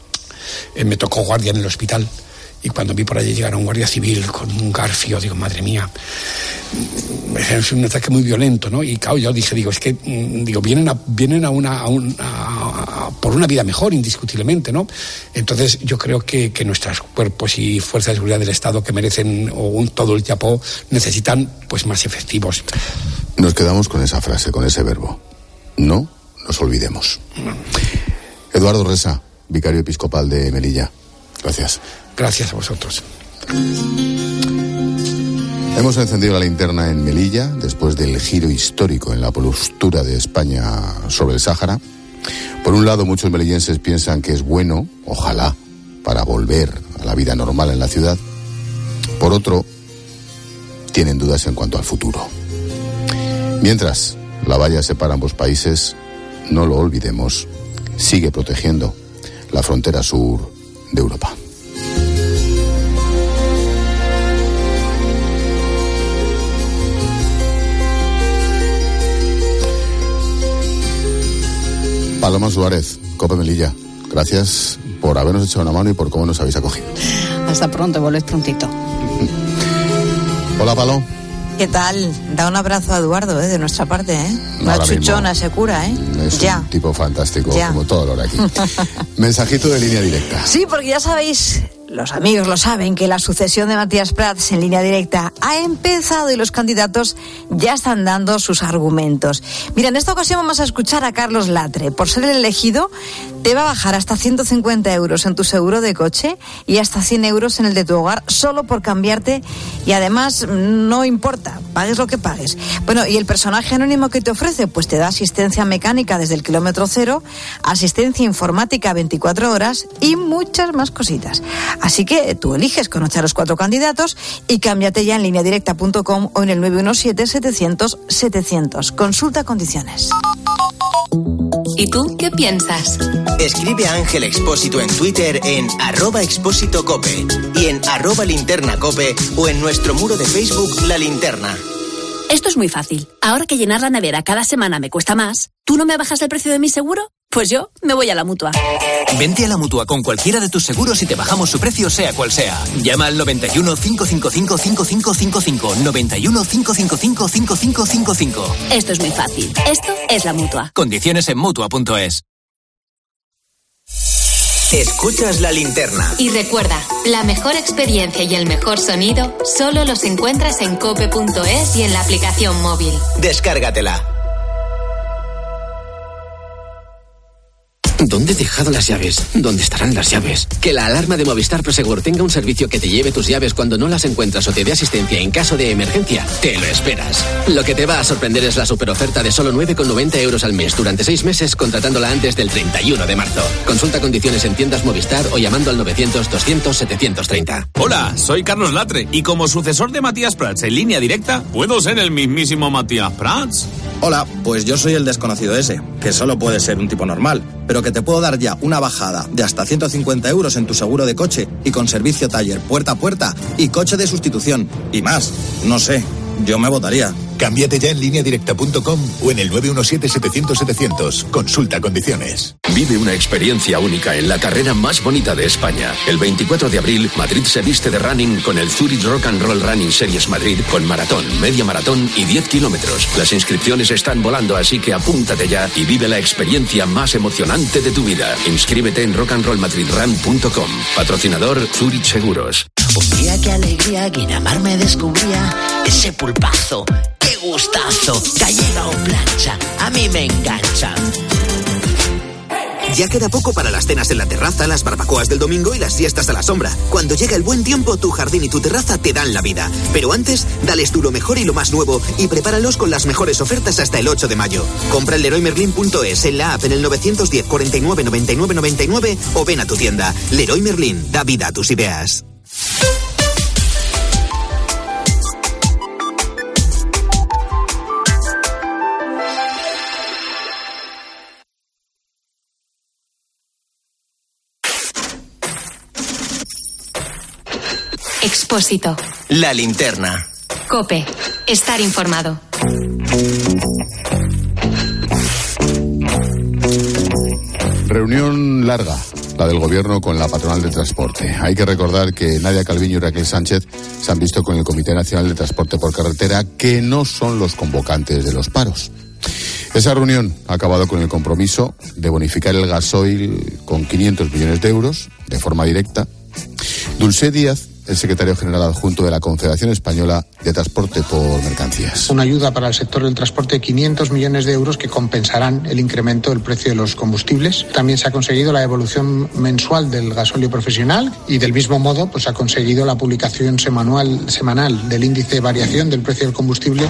eh, me tocó guardia en el hospital, y cuando vi por allí llegar a un guardia civil con un garfio, digo, madre mía, es un ataque muy violento, ¿no? Y claro, yo dije, digo, es que, digo, vienen a, vienen a una, a un, a, a, por una vida mejor, indiscutiblemente, ¿no? Entonces, yo creo que, que nuestros cuerpos y fuerzas de seguridad del Estado que merecen o un, todo el chapó, necesitan, pues, más efectivos. Nos quedamos con esa frase, con ese verbo. No nos olvidemos. No. Eduardo Resa, vicario episcopal de Melilla. Gracias. Gracias a vosotros. Hemos encendido la linterna en Melilla después del giro histórico en la postura de España sobre el Sáhara. Por un lado, muchos melillenses piensan que es bueno, ojalá, para volver a la vida normal en la ciudad. Por otro, tienen dudas en cuanto al futuro. Mientras la valla separa ambos países, no lo olvidemos, sigue protegiendo la frontera sur de Europa. Paloma Suárez, Cope Melilla, gracias por habernos echado una mano y por cómo nos habéis acogido. Hasta pronto, volved prontito. Hola, Palo. ¿Qué tal? Da un abrazo a Eduardo, ¿eh? De nuestra parte, ¿eh? Una chuchona ese cura, ¿eh? Es ya. un tipo fantástico, ya. Como todo lo de aquí. Mensajito de línea directa. Sí, porque ya sabéis, los amigos lo saben, que la sucesión de Matías Prats en línea directa ha empezado y los candidatos ya están dando sus argumentos. Mira, en esta ocasión vamos a escuchar a Carlos Latre. Por ser el elegido, te va a bajar hasta ciento cincuenta euros en tu seguro de coche y hasta cien euros en el de tu hogar, solo por cambiarte, y además no importa, pagues lo que pagues. Bueno, y el personaje anónimo que te ofrece, pues te da asistencia mecánica desde el kilómetro cero, asistencia informática veinticuatro horas y muchas más cositas. Así que tú eliges, conoce a los cuatro candidatos y cámbiate ya en línea directa punto com o en el nueve uno siete, setecientos, setecientos. Consulta condiciones. ¿Y tú qué piensas? Escribe a Ángel Expósito en Twitter en arroba expósito cope y en arroba linterna cope o en nuestro muro de Facebook La Linterna. Esto es muy fácil. Ahora que llenar la nevera cada semana me cuesta más, ¿tú no me bajas el precio de mi seguro? Pues yo me voy a la Mutua. Vente a la Mutua con cualquiera de tus seguros y te bajamos su precio sea cual sea. Llama al noventa y uno, cinco cinco cinco, cinco cinco cinco cinco, noventa y uno, cinco cinco cinco, cinco cinco cinco cinco. Esto es muy fácil. Esto es la Mutua. Condiciones en Mutua punto es. Escuchas La Linterna. Y recuerda, la mejor experiencia y el mejor sonido solo los encuentras en cope punto es y en la aplicación móvil. Descárgatela. ¿Dónde he dejado las llaves? ¿Dónde estarán las llaves? Que la alarma de Movistar Prosegur tenga un servicio que te lleve tus llaves cuando no las encuentras o te dé asistencia en caso de emergencia. Te lo esperas. Lo que te va a sorprender es la superoferta de solo nueve con noventa euros al mes durante seis meses contratándola antes del treinta y uno de marzo. Consulta condiciones en tiendas Movistar o llamando al novecientos, doscientos, setecientos treinta. Hola, soy Carlos Latre y como sucesor de Matías Prats en línea directa, ¿puedo ser el mismísimo Matías Prats? Hola, pues yo soy el desconocido ese, que solo puede ser un tipo normal, pero que te puedo dar ya una bajada de hasta ciento cincuenta euros en tu seguro de coche y con servicio taller puerta a puerta y coche de sustitución y más. No sé, yo me votaría. Cámbiate ya en línea directa punto com o en el nueve uno siete, setecientos, setecientos. Consulta condiciones. Vive una experiencia única en la carrera más bonita de España. El veinticuatro de abril, Madrid se viste de running con el Zurich Rock and Roll Running Series Madrid con maratón, media maratón y diez kilómetros. Las inscripciones están volando, así que apúntate ya y vive la experiencia más emocionante de tu vida. Inscríbete en rock and roll madrid run punto com. Patrocinador Zurich Seguros. Un día qué alegría, Guinamar me descubría ese pulpazo. ¡Qué gustazo! Gallega o plancha, a mí me engancha. Ya queda poco para las cenas en la terraza, las barbacoas del domingo y las siestas a la sombra. Cuando llega el buen tiempo, tu jardín y tu terraza te dan la vida. Pero antes, dales tú lo mejor y lo más nuevo y prepáralos con las mejores ofertas hasta el ocho de mayo. Compra en leroy merlin punto es, en la app, en el novecientos diez, cuarenta y nueve, noventa y nueve, noventa y nueve o ven a tu tienda. Leroy Merlin, da vida a tus ideas. Expósito. La Linterna. Cope. Estar informado. Reunión larga, la del gobierno con la patronal de transporte. Hay que recordar que Nadia Calviño y Raquel Sánchez se han visto con el Comité Nacional de Transporte por Carretera, que no son los convocantes de los paros. Esa reunión ha acabado con el compromiso de bonificar el gasoil con quinientos millones de euros de forma directa. Dulce Díaz el secretario general adjunto de la Confederación Española de Transporte por Mercancías. Una ayuda para el sector del transporte de quinientos millones de euros que compensarán el incremento del precio de los combustibles. También se ha conseguido la devolución mensual del gasóleo profesional y del mismo modo pues ha conseguido la publicación semanal, semanal del índice de variación del precio del combustible.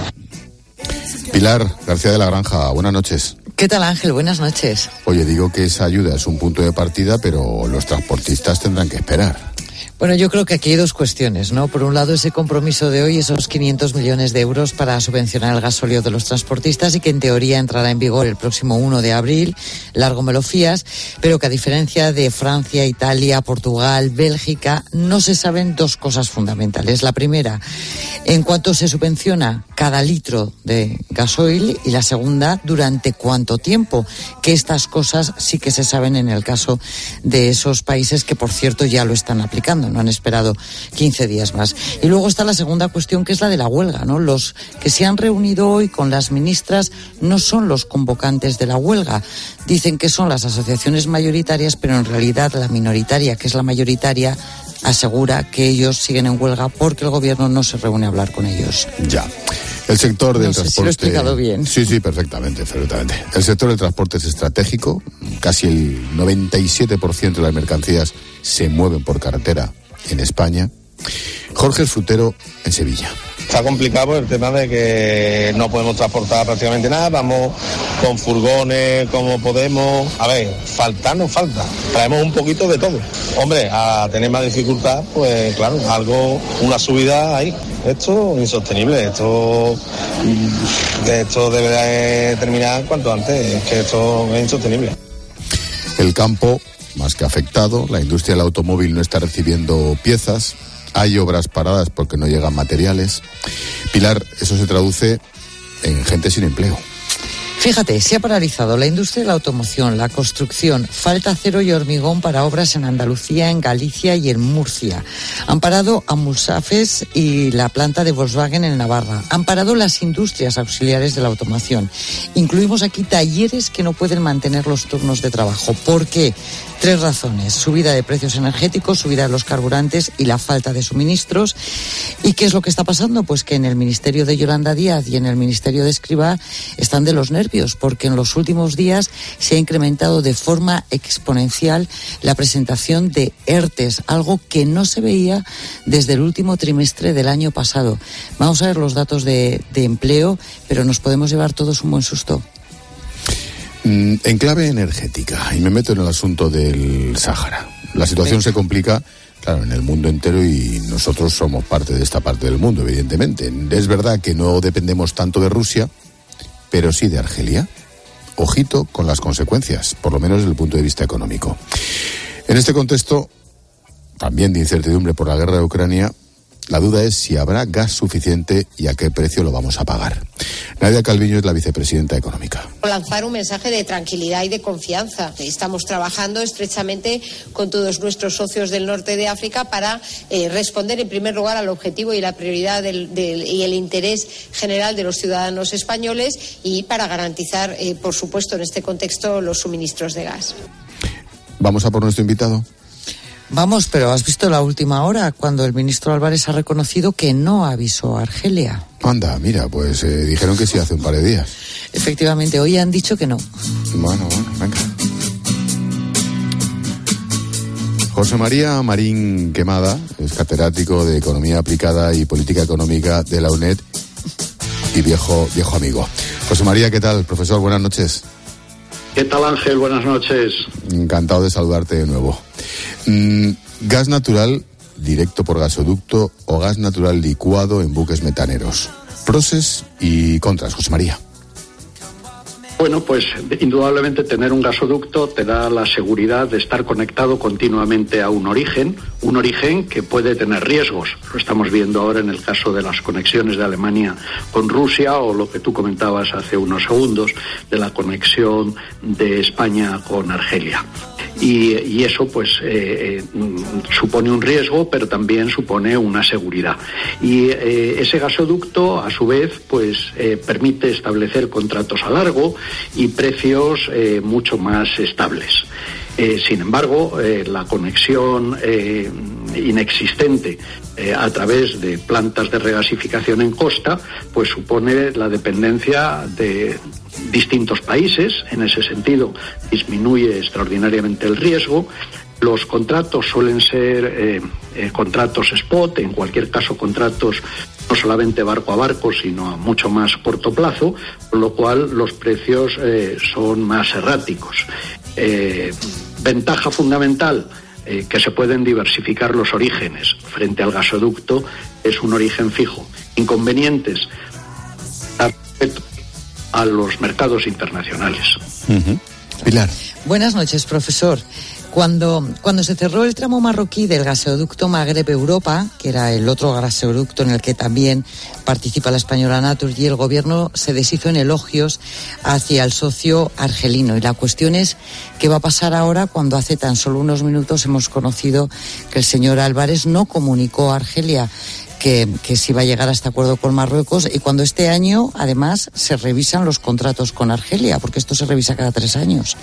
Pilar García de la Granja, buenas noches. ¿Qué tal, Ángel? Buenas noches. Oye, digo que esa ayuda es un punto de partida, pero los transportistas tendrán que esperar. Bueno, yo creo que aquí hay dos cuestiones, ¿no? Por un lado, ese compromiso de hoy, esos quinientos millones de euros para subvencionar el gasóleo de los transportistas y que en teoría entrará en vigor el próximo uno de abril, largo me lo fías, pero que a diferencia de Francia, Italia, Portugal, Bélgica, no se saben dos cosas fundamentales. La primera, en cuánto se subvenciona cada litro de gasoil, y la segunda, durante cuánto tiempo, que estas cosas sí que se saben en el caso de esos países que, por cierto, ya lo están aplicando. No han esperado quince días más. Y luego está la segunda cuestión, que es la de la huelga, ¿no? Los que se han reunido hoy con las ministras no son los convocantes de la huelga. Dicen que son las asociaciones mayoritarias, pero en realidad la minoritaria, que es la mayoritaria, asegura que ellos siguen en huelga porque el gobierno no se reúne a hablar con ellos. Ya. El sector del no sé transporte. Si lo he explicado bien. Sí, sí, perfectamente, perfectamente. El sector del transporte es estratégico. Casi el noventa y siete por ciento de las mercancías se mueven por carretera en España. Jorge Frutero, en Sevilla. Está complicado el tema de que no podemos transportar prácticamente nada, vamos con furgones como podemos. A ver, falta no falta, traemos un poquito de todo. Hombre, a tener más dificultad, pues claro, algo, una subida ahí. Esto es insostenible, esto, esto debe terminar cuanto antes, es que esto es insostenible. El campo, más que afectado, la industria del automóvil no está recibiendo piezas. Hay obras paradas porque no llegan materiales. Pilar, eso se traduce en gente sin empleo. Fíjate, se ha paralizado la industria de la automoción, la construcción, falta acero y hormigón para obras en Andalucía, en Galicia y en Murcia. Han parado a Mulsafes y la planta de Volkswagen en Navarra. Han parado las industrias auxiliares de la automoción. Incluimos aquí talleres que no pueden mantener los turnos de trabajo. ¿Por qué? Tres razones: subida de precios energéticos, subida de los carburantes y la falta de suministros. ¿Y qué es lo que está pasando? Pues que en el ministerio de Yolanda Díaz y en el ministerio de Escrivá están de los nervios, porque en los últimos días se ha incrementado de forma exponencial la presentación de ERTES, algo que no se veía desde el último trimestre del año pasado. Vamos a ver los datos de, de empleo, pero nos podemos llevar todos un buen susto. En clave energética, y me meto en el asunto del Sáhara. La situación se complica, claro, en el mundo entero, y nosotros somos parte de esta parte del mundo, evidentemente. Es verdad que no dependemos tanto de Rusia, pero sí de Argelia. Ojito con las consecuencias, por lo menos desde el punto de vista económico. En este contexto, también de incertidumbre por la guerra de Ucrania, la duda es si habrá gas suficiente y a qué precio lo vamos a pagar. Nadia Calviño es la vicepresidenta económica. Lanzar un mensaje de tranquilidad y de confianza. Estamos trabajando estrechamente con todos nuestros socios del norte de África para eh, responder en primer lugar al objetivo y la prioridad del, del, y el interés general de los ciudadanos españoles, y para garantizar, eh, por supuesto, en este contexto, los suministros de gas. ¿Vamos a por nuestro invitado? Vamos, pero ¿has visto la última hora cuando el ministro Álvarez ha reconocido que no avisó a Argelia? Anda, mira, pues eh, dijeron que sí hace un par de días. Efectivamente, hoy han dicho que no. Bueno, bueno, venga. José María Marín Quemada es catedrático de Economía Aplicada y Política Económica de la UNED y viejo, viejo amigo. José María, ¿qué tal, profesor? Buenas noches. ¿Qué tal, Ángel? Buenas noches. Encantado de saludarte de nuevo. Mm, gas natural directo por gasoducto o gas natural licuado en buques metaneros. Pros y contras, José María. Bueno, pues indudablemente tener un gasoducto te da la seguridad de estar conectado continuamente a un origen, un origen que puede tener riesgos. Lo estamos viendo ahora en el caso de las conexiones de Alemania con Rusia, o lo que tú comentabas hace unos segundos de la conexión de España con Argelia. Y, y eso pues eh, eh, supone un riesgo, pero también supone una seguridad. Y eh, ese gasoducto, a su vez, pues eh, permite establecer contratos a largo y precios eh, mucho más estables. Eh, sin embargo, eh, la conexión eh, inexistente eh, a través de plantas de regasificación en costa, pues supone la dependencia de distintos países. En ese sentido, disminuye extraordinariamente el riesgo. Los contratos suelen ser eh, eh, contratos spot, en cualquier caso contratos no solamente barco a barco, sino a mucho más corto plazo, con lo cual los precios eh, son más erráticos. Eh, ventaja fundamental, eh, que se pueden diversificar los orígenes. Frente al gasoducto es un origen fijo. Inconvenientes, a los mercados internacionales. Uh-huh. Pilar. Buenas noches, profesor. Cuando, cuando se cerró el tramo marroquí del gasoducto Magreb-Europa, que era el otro gasoducto en el que también participa la española Naturgy, el gobierno se deshizo en elogios hacia el socio argelino. Y la cuestión es qué va a pasar ahora cuando hace tan solo unos minutos hemos conocido que el señor Álvarez no comunicó a Argelia que, que se iba a llegar a este acuerdo con Marruecos, y cuando este año, además, se revisan los contratos con Argelia, porque esto se revisa cada tres años.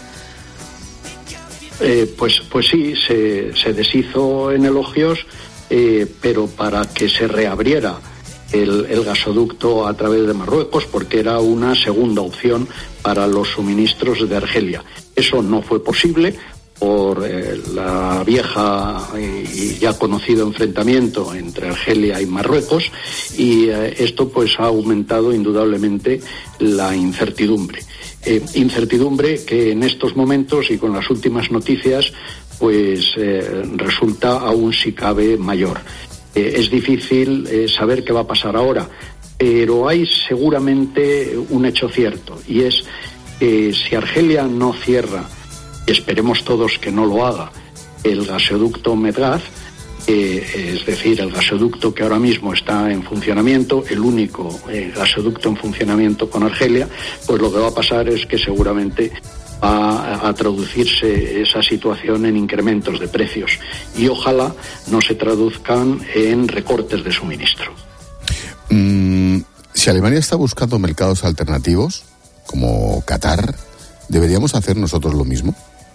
Eh, pues, pues sí, se, se deshizo en elogios, eh, pero para que se reabriera el, el gasoducto a través de Marruecos, porque era una segunda opción para los suministros de Argelia. Eso no fue posible por eh, la vieja y ya conocido enfrentamiento entre Argelia y Marruecos, y eh, esto pues ha aumentado indudablemente la incertidumbre. Eh, incertidumbre que en estos momentos y con las últimas noticias pues eh, resulta aún si cabe mayor. Eh, es difícil eh, saber qué va a pasar ahora, pero hay seguramente un hecho cierto, y es que si Argelia no cierra, y esperemos todos que no lo haga, el gasoducto Medgaz, Eh, es decir, el gasoducto que ahora mismo está en funcionamiento, el único eh, gasoducto en funcionamiento con Argelia, pues lo que va a pasar es que seguramente va a, a traducirse esa situación en incrementos de precios, y ojalá no se traduzcan en recortes de suministro. Mm, si Alemania está buscando mercados alternativos, como Qatar, ¿deberíamos hacer nosotros lo mismo?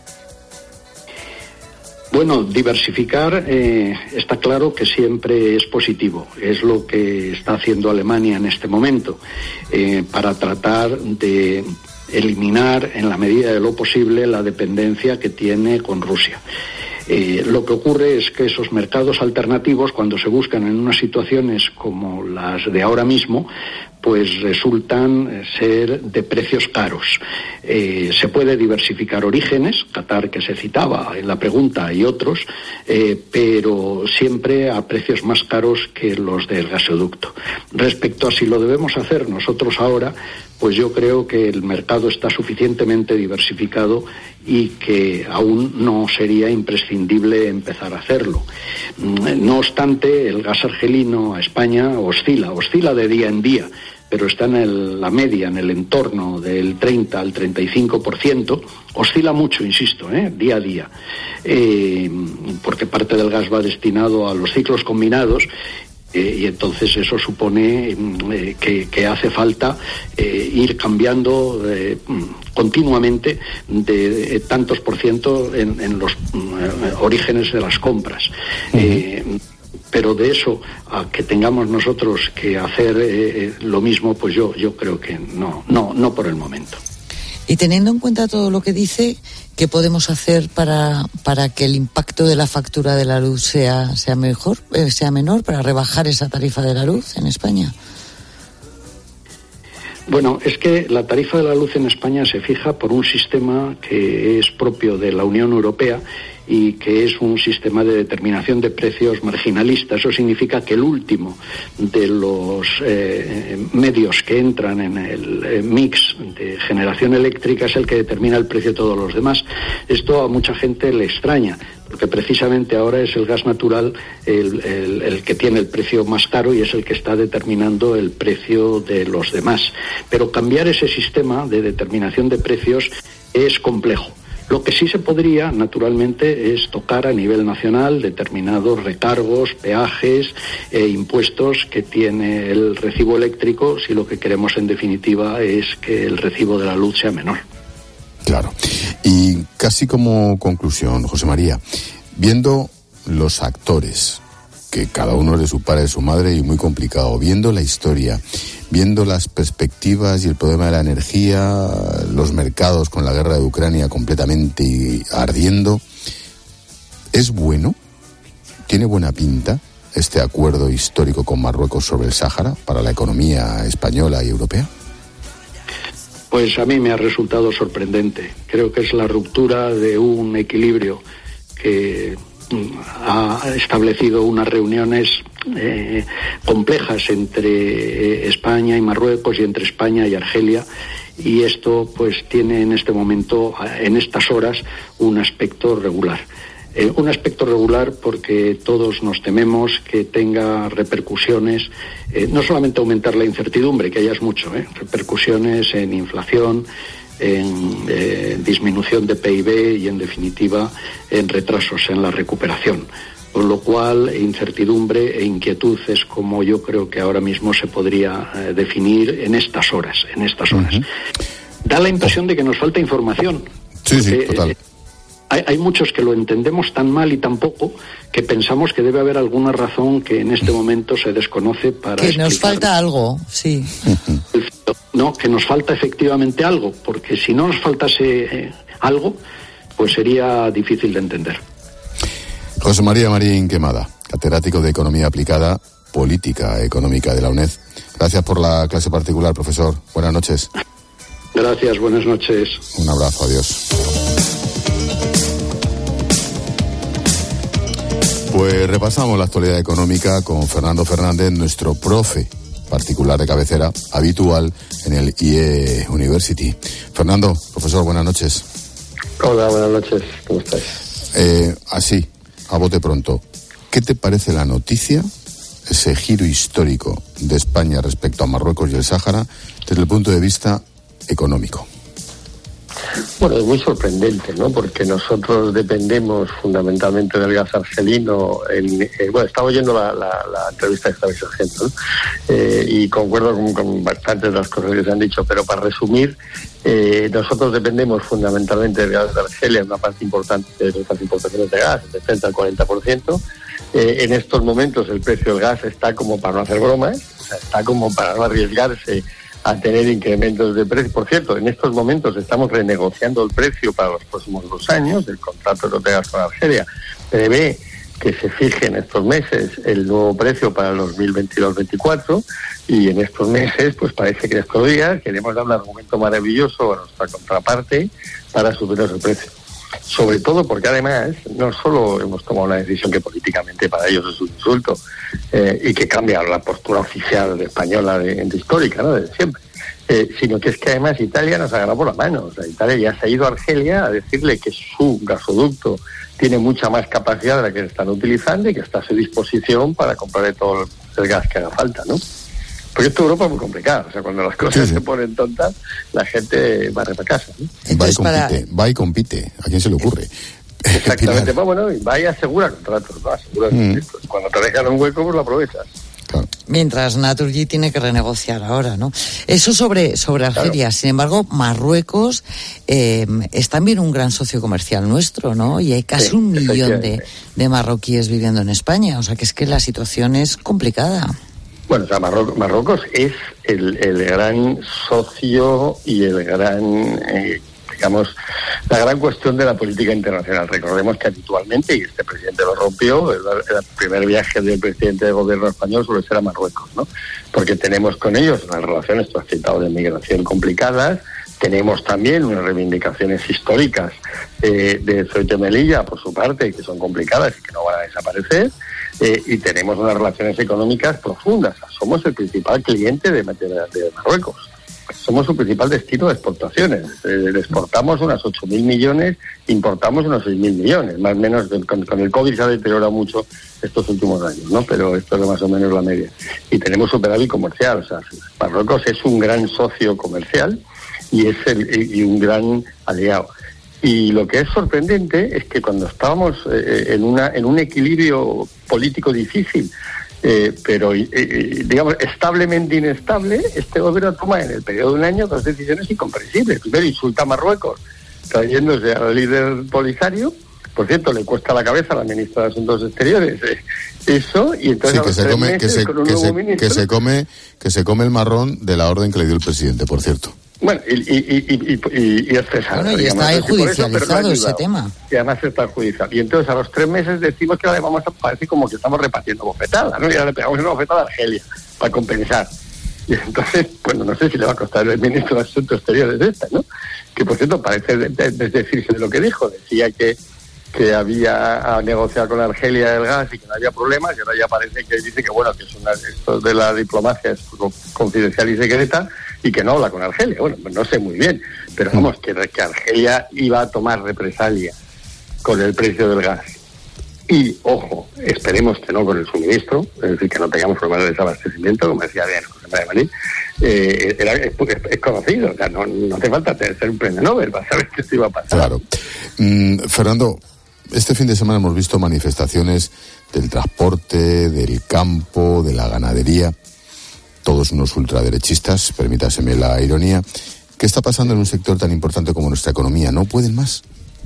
Bueno, diversificar eh, está claro que siempre es positivo. Es lo que está haciendo Alemania en este momento, eh, para tratar de eliminar en la medida de lo posible la dependencia que tiene con Rusia. Eh, lo que ocurre es que esos mercados alternativos, cuando se buscan en unas situaciones como las de ahora mismo, pues resultan ser de precios caros. Eh, se puede diversificar orígenes, Qatar, que se citaba en la pregunta, y otros, eh, pero siempre a precios más caros que los del gasoducto. Respecto a si lo debemos hacer nosotros ahora, pues yo creo que el mercado está suficientemente diversificado y que aún no sería imprescindible empezar a hacerlo. No obstante, el gas argelino a España oscila, oscila de día en día, pero está en el, la media, en el entorno del treinta al treinta y cinco por ciento, oscila mucho, insisto, ¿eh? día a día, eh, porque parte del gas va destinado a los ciclos combinados, eh, y entonces eso supone eh, que, que hace falta eh, ir cambiando eh, continuamente de, de tantos por ciento en, en los eh, orígenes de las compras. Uh-huh. Eh, Pero de eso a que tengamos nosotros que hacer eh, lo mismo, pues yo yo creo que no, no, no por el momento. Y teniendo en cuenta todo lo que dice, ¿qué podemos hacer para, para que el impacto de la factura de la luz sea, sea mejor, eh, sea menor, para rebajar esa tarifa de la luz en España? Bueno, es que la tarifa de la luz en España se fija por un sistema que es propio de la Unión Europea y que es un sistema de determinación de precios marginalista. Eso significa que el último de los eh, medios que entran en el eh, mix de generación eléctrica es el que determina el precio de todos los demás. Esto a mucha gente le extraña, porque precisamente ahora es el gas natural el, el, el que tiene el precio más caro y es el que está determinando el precio de los demás. Pero cambiar ese sistema de determinación de precios es complejo. Lo que sí se podría, naturalmente, es tocar a nivel nacional determinados recargos, peajes e impuestos que tiene el recibo eléctrico, si lo que queremos en definitiva es que el recibo de la luz sea menor. Claro. Y casi como conclusión, José María, viendo los actores, que cada uno es de su padre, de su madre, y muy complicado, viendo la historia, viendo las perspectivas y el problema de la energía, los mercados con la guerra de Ucrania completamente ardiendo, ¿es bueno? ¿Tiene buena pinta este acuerdo histórico con Marruecos sobre el Sáhara para la economía española y europea? Pues a mí me ha resultado sorprendente. Creo que es la ruptura de un equilibrio que ha establecido unas reuniones eh, complejas entre eh, España y Marruecos y entre España y Argelia, y esto pues tiene en este momento, en estas horas, un aspecto regular. Eh, un aspecto regular porque todos nos tememos que tenga repercusiones, eh, no solamente aumentar la incertidumbre, que ya es mucho, eh, repercusiones en inflación, en eh, disminución de P I B y, en definitiva, en retrasos en la recuperación. Con lo cual, incertidumbre e inquietud es como yo creo que ahora mismo se podría eh, definir en estas horas, en estas horas. Uh-huh. Da la impresión de que nos falta información. Sí, porque, sí, total. Eh, hay, hay muchos que lo entendemos tan mal y tan poco que pensamos que debe haber alguna razón que en este momento se desconoce para que explicar. nos falta algo, sí. No, que nos falta efectivamente algo, porque si no nos faltase eh, algo, pues sería difícil de entender. José María Marín Quemada, catedrático de Economía Aplicada, Política Económica de la UNED. Gracias por la clase particular, profesor. Buenas noches. Gracias, buenas noches. Un abrazo, adiós. Pues repasamos la actualidad económica con Fernando Fernández, nuestro profe particular de cabecera, habitual en el I E University. Fernando, profesor, buenas noches. Hola, buenas noches. ¿Cómo estás? Eh, así, a bote pronto, ¿qué te parece la noticia, ese giro histórico de España respecto a Marruecos y el Sáhara, desde el punto de vista económico? Bueno, es muy sorprendente, ¿no? Porque nosotros dependemos fundamentalmente del gas argelino. En, eh, bueno, estaba oyendo la, la, la entrevista que estabais haciendo, ¿no? Eh, y concuerdo con, con bastantes de las cosas que se han dicho, pero para resumir, eh, nosotros dependemos fundamentalmente del gas de Argelia, una parte importante de nuestras importaciones de gas, del treinta al cuarenta por ciento. Eh, en estos momentos el precio del gas está como para no hacer bromas, o sea, está como para no arriesgarse a tener incrementos de precio. Por cierto, en estos momentos estamos renegociando el precio para los próximos dos años. El contrato de gas con Argelia prevé que se fije en estos meses el nuevo precio para el dos mil veintidós veinticuatro, y en estos meses pues parece que estos días queremos dar un argumento maravilloso a nuestra contraparte para subirnos el precio. Sobre todo porque además no solo hemos tomado una decisión que políticamente para ellos es un insulto eh, y que cambia la postura oficial de española de, de histórica, ¿no? De siempre, eh, sino que es que además Italia nos agarra por la mano. O sea, Italia ya se ha ido a Argelia a decirle que su gasoducto tiene mucha más capacidad de la que están utilizando y que está a su disposición para comprarle todo el gas que haga falta, ¿no? Porque esto Europa es muy complicado. O sea, cuando las cosas sí, sí. se ponen tontas, la gente va a para casa, ¿no? Va y compite, para... va y compite. ¿A quién se le ocurre? Exactamente. Va, bueno, y va y asegura contratos, ¿no? Asegura mm. Cuando te dejan un hueco, pues lo aprovechas. Claro. Mientras Naturgy tiene que renegociar ahora, ¿no? Eso sobre, sobre Argelia. Claro. Sin embargo, Marruecos eh, es también un gran socio comercial nuestro, ¿no? Y hay casi sí, un millón de, de marroquíes viviendo en España. O sea, que es que la situación es complicada. Bueno, o sea, Marruecos, Marruecos es el, el gran socio y el gran, eh, digamos, la gran cuestión de la política internacional. Recordemos que habitualmente, y este presidente lo rompió, el, el primer viaje del presidente del gobierno español suele ser a Marruecos, ¿no? Porque tenemos con ellos unas relaciones, tú has citado, de migración complicadas. Tenemos también unas reivindicaciones históricas eh, de Ceuta y Melilla, por su parte, que son complicadas y que no van a desaparecer. Eh, y tenemos unas relaciones económicas profundas. Somos el principal cliente de, de, de Marruecos. Somos su principal destino de exportaciones. Eh, exportamos unas ocho mil millones, importamos unos seis mil millones. Más o menos, con, con el COVID se ha deteriorado mucho estos últimos años, ¿no? Pero esto es más o menos la media. Y tenemos superávit comercial. O sea, Marruecos es un gran socio comercial y es el, y un gran aliado. Y lo que es sorprendente es que cuando estábamos eh, en una en un equilibrio político difícil, eh, pero eh, digamos establemente inestable, este gobierno toma en el periodo de un año dos decisiones incomprensibles. Primero insulta a Marruecos, trayéndose al líder Polisario, Por cierto, le cuesta la cabeza a la ministra de Asuntos Exteriores eh, eso, y entonces sí, que se come, que se, que se, ministro, que se come, que se come el marrón de la orden que le dio el presidente, por cierto. Bueno, y, y, y, y, y, y es cesado. Bueno, y está ahí judicializado ese tema. Y además está judicial. Y entonces a los tres meses decimos que ahora vamos a parecer como que estamos repartiendo bofetadas, ¿no? Y ahora le pegamos una bofetada a Argelia para compensar. Y entonces, bueno, no sé si le va a costar el ministro de Asuntos Exteriores de esta, ¿no? Que por cierto parece desdecirse de lo que dijo. Decía que que había negociado con Argelia el gas y que no había problemas, y ahora ya parece que dice que bueno, que es una, esto de la diplomacia es confidencial y secreta y que no habla con Argelia. Bueno, pues no sé muy bien, pero vamos, que, que Argelia iba a tomar represalia con el precio del gas. Y, ojo, esperemos que no con el suministro, es decir, que no tengamos problemas de desabastecimiento, como decía bien José María Marín, eh, era, es, es conocido, o sea, no, no hace falta ser un premio Nobel para saber que esto iba a pasar. Claro. Mm, Fernando, este fin de semana hemos visto manifestaciones del transporte, del campo, de la ganadería, todos unos ultraderechistas, permítaseme la ironía. ¿Qué está pasando en un sector tan importante como nuestra economía? ¿No pueden más?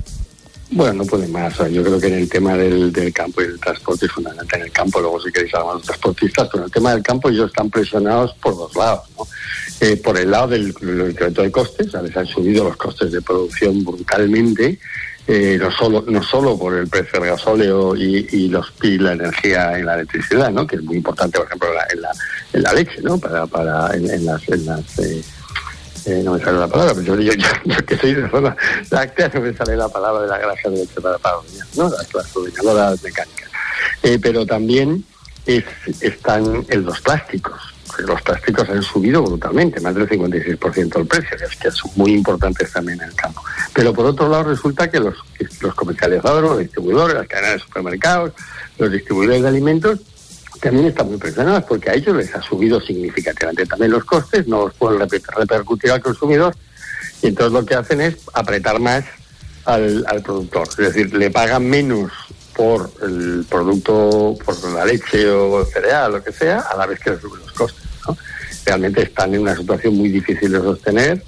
Bueno, no pueden más. O sea, yo creo que en el tema del, del campo y del transporte es fundamental en el campo. Luego, si queréis, hablamos de transportistas, pero en el tema del campo ellos están presionados por dos lados, ¿no? Eh, por el lado del, del incremento de costes, o sea, les han subido los costes de producción brutalmente. Eh, no solo no solo por el precio del gasóleo y, y los y la energía en la electricidad, ¿no? Que es muy importante, por ejemplo, en la, en la, en la leche, ¿no? Para para en, en las en las eh, eh, no me sale la palabra, pero yo, yo, yo, yo que soy de zona láctea no me sale la palabra de la grasa de leche para para ordeñar, ¿no? Las, las ordeñadoras mecánicas. Eh, pero también es, están en los plásticos. Los plásticos han subido brutalmente, más del cincuenta y seis por ciento el precio, que es que son muy importantes también en el campo. Pero por otro lado resulta que los, los comercializadores, los distribuidores, las cadenas de supermercados, los distribuidores de alimentos, también están muy presionados porque a ellos les ha subido significativamente también los costes, no los pueden repercutir al consumidor, y entonces lo que hacen es apretar más al, al productor, es decir, le pagan menos por el producto, por la leche o el cereal, lo que sea, a la vez que le suben los costes, ¿no? Realmente están en una situación muy difícil de sostener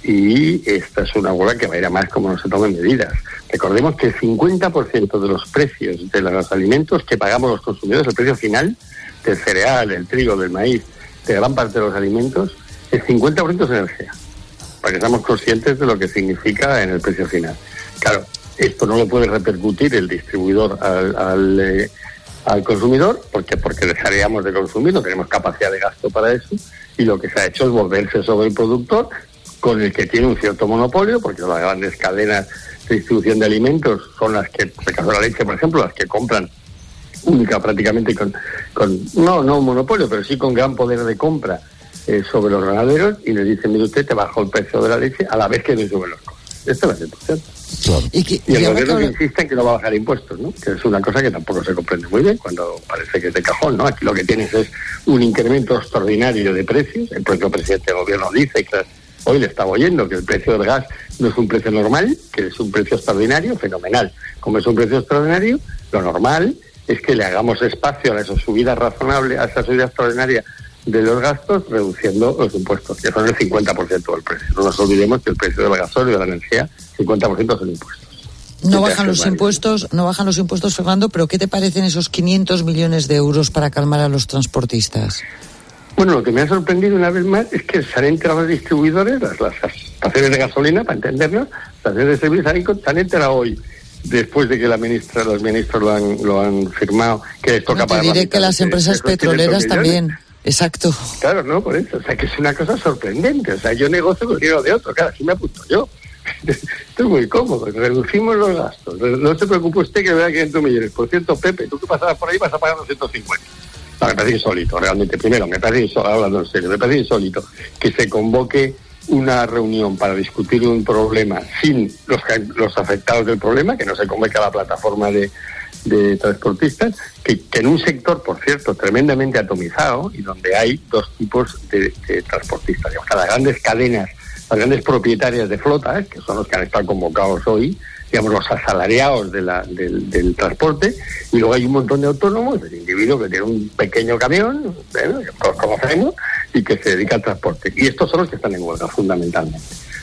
y esta es una huelga que va a ir a más como no se tomen medidas. Recordemos que el cincuenta por ciento de los precios de los alimentos que pagamos los consumidores, el precio final del cereal, del trigo, del maíz, de gran parte de los alimentos, el cincuenta por ciento es energía, para que seamos conscientes de lo que significa en el precio final. Claro, esto no lo puede repercutir el distribuidor al, al, eh, al consumidor, porque porque dejaríamos de consumir, no tenemos capacidad de gasto para eso, y lo que se ha hecho es volverse sobre el productor, con el que tiene un cierto monopolio, porque las grandes cadenas de distribución de alimentos son las que, en el caso de la leche, por ejemplo, las que compran única prácticamente con, con no, no un monopolio, pero sí con gran poder de compra eh, sobre los ganaderos, y le dicen, mire usted, te bajó el precio de la leche a la vez que le suben los costos. Esta es la situación. Claro. Y, que, y el y gobierno que... insiste en que no va a bajar impuestos, ¿no? Que es una cosa que tampoco se comprende muy bien cuando parece que es de cajón, ¿no? Aquí lo que tienes es un incremento extraordinario de precios. El propio presidente del gobierno dice que hoy le estaba oyendo que el precio del gas no es un precio normal, que es un precio extraordinario, fenomenal. Como es un precio extraordinario, lo normal es que le hagamos espacio a esa subida razonable, a esa subida extraordinaria de los gastos, reduciendo los impuestos, que son el cincuenta por ciento del precio. No nos olvidemos que el precio del gasóleo y de la energía, cincuenta por ciento son impuestos. No bajan los impuestos, no bajan los impuestos, Fernando, pero ¿qué te parecen esos quinientos millones de euros para calmar a los transportistas? Bueno, lo que me ha sorprendido una vez más es que se han enterado los distribuidores, las, las estaciones de gasolina, para entendernos, las estaciones de servicio se han enterado hoy, después de que la ministra, los ministros lo han, lo han firmado, que les toca no, te pagar. Te diré que las empresas petroleras también. Exacto. Claro, no, por eso. O sea, que es una cosa sorprendente. O sea, yo negocio con dinero de otro. Claro, así me apunto yo. Esto es muy cómodo. Reducimos los gastos. No se preocupe usted que me da quinientos millones. Por cierto, Pepe, tú que pasabas por ahí vas a pagar doscientos cincuenta. No, me parece insólito, realmente. Primero, me parece insólito, hablando en serio, me parece insólito que se convoque una reunión para discutir un problema sin los, los afectados del problema, que no se convoque a la plataforma de de transportistas, que, que en un sector, por cierto, tremendamente atomizado y donde hay dos tipos de, de transportistas. Digamos, las grandes cadenas, las grandes propietarias de flotas, que son los que han estado convocados hoy, digamos, los asalariados de la, del, del transporte, y luego hay un montón de autónomos, el individuo que tiene un pequeño camión, bueno, que todos conocemos, y que se dedica al transporte. Y estos son los que están en huelga, fundamentalmente.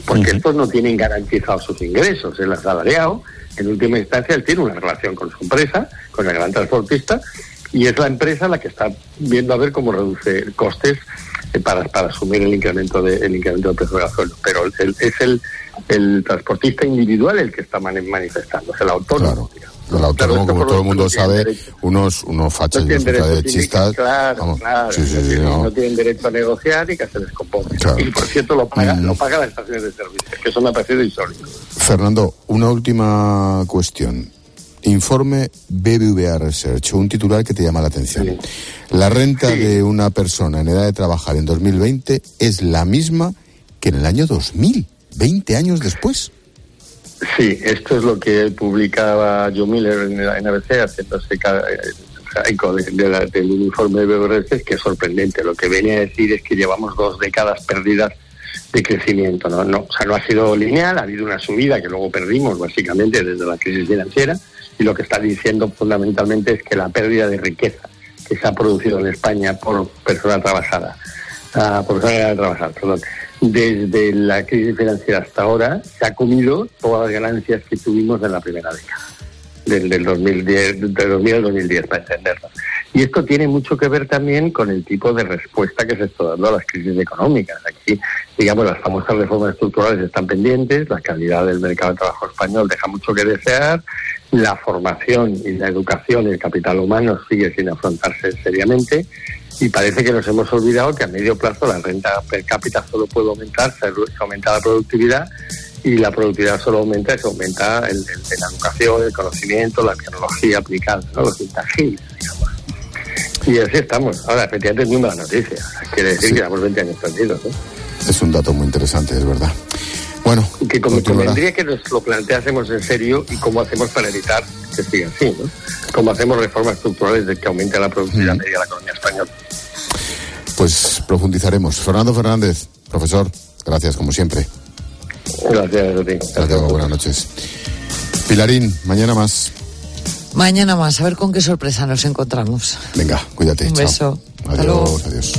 porque uh-huh. estos no tienen garantizados sus ingresos. El asalariado, en última instancia, él tiene una relación con su empresa, con el gran transportista, y es la empresa la que está viendo a ver cómo reduce costes eh, para, para asumir el incremento de el incremento del precio del gasoil. Pero el, es el, el transportista individual el que está manifestando, es el autónomo. Claro. El autónomo, claro, como todo el mundo no sabe, derecho. unos unos fachas no y unos derechistas, claro, vamos, claro, sí, sí, no, sí, tienen, no. no tienen derecho a negociar y que se les compone. Claro. Y por cierto lo paga, mm. lo paga las estaciones de servicio, que eso me ha parecido insólito. Fernando, una última cuestión. Informe B B V A Research, un titular que te llama la atención. Sí. La renta sí. de una persona en edad de trabajar en dos mil veinte es la misma que en el año dos mil, veinte años después. Sí, esto es lo que publicaba Joe Miller en la N B C, haciéndose eco de, de la, del informe de B B V A Research, que es sorprendente. Lo que venía a decir es que llevamos dos décadas perdidas de crecimiento, ¿no? No, o sea, no ha sido lineal, ha habido una subida que luego perdimos básicamente desde la crisis financiera, y lo que está diciendo fundamentalmente es que la pérdida de riqueza que se ha producido en España por persona trabajada, uh, por persona trabajada, perdón, desde la crisis financiera hasta ahora, se ha comido todas las ganancias que tuvimos en la primera década, del, del dos mil diez, del dos mil al dos mil diez, para entenderlo. Y esto tiene mucho que ver también con el tipo de respuesta que se está dando a las crisis económicas. Aquí, digamos, las famosas reformas estructurales están pendientes, la calidad del mercado de trabajo español deja mucho que desear, la formación y la educación y el capital humano sigue sin afrontarse seriamente, y parece que nos hemos olvidado que a medio plazo la renta per cápita solo puede aumentar, se aumenta la productividad, y la productividad solo aumenta si aumenta el, el, la educación, el conocimiento, la tecnología aplicada, ¿no? Los intangibles, digamos. Y así estamos. Ahora, efectivamente es muy mala noticia. Quiere decir sí. que llevamos veinte años perdidos, ¿no? Es un dato muy interesante, es verdad. Bueno, y que como convendría que nos lo planteásemos en serio y cómo hacemos para evitar que siga así, ¿no? Cómo hacemos reformas estructurales de que aumente la productividad mm. media de la economía española. Pues profundizaremos. Fernando Fernández, profesor, gracias como siempre. Gracias a ti. Gracias, buenas noches. Pilarín, mañana más. Mañana más, a ver con qué sorpresa nos encontramos. Venga, cuídate. Un beso. Chao. Adiós, adiós.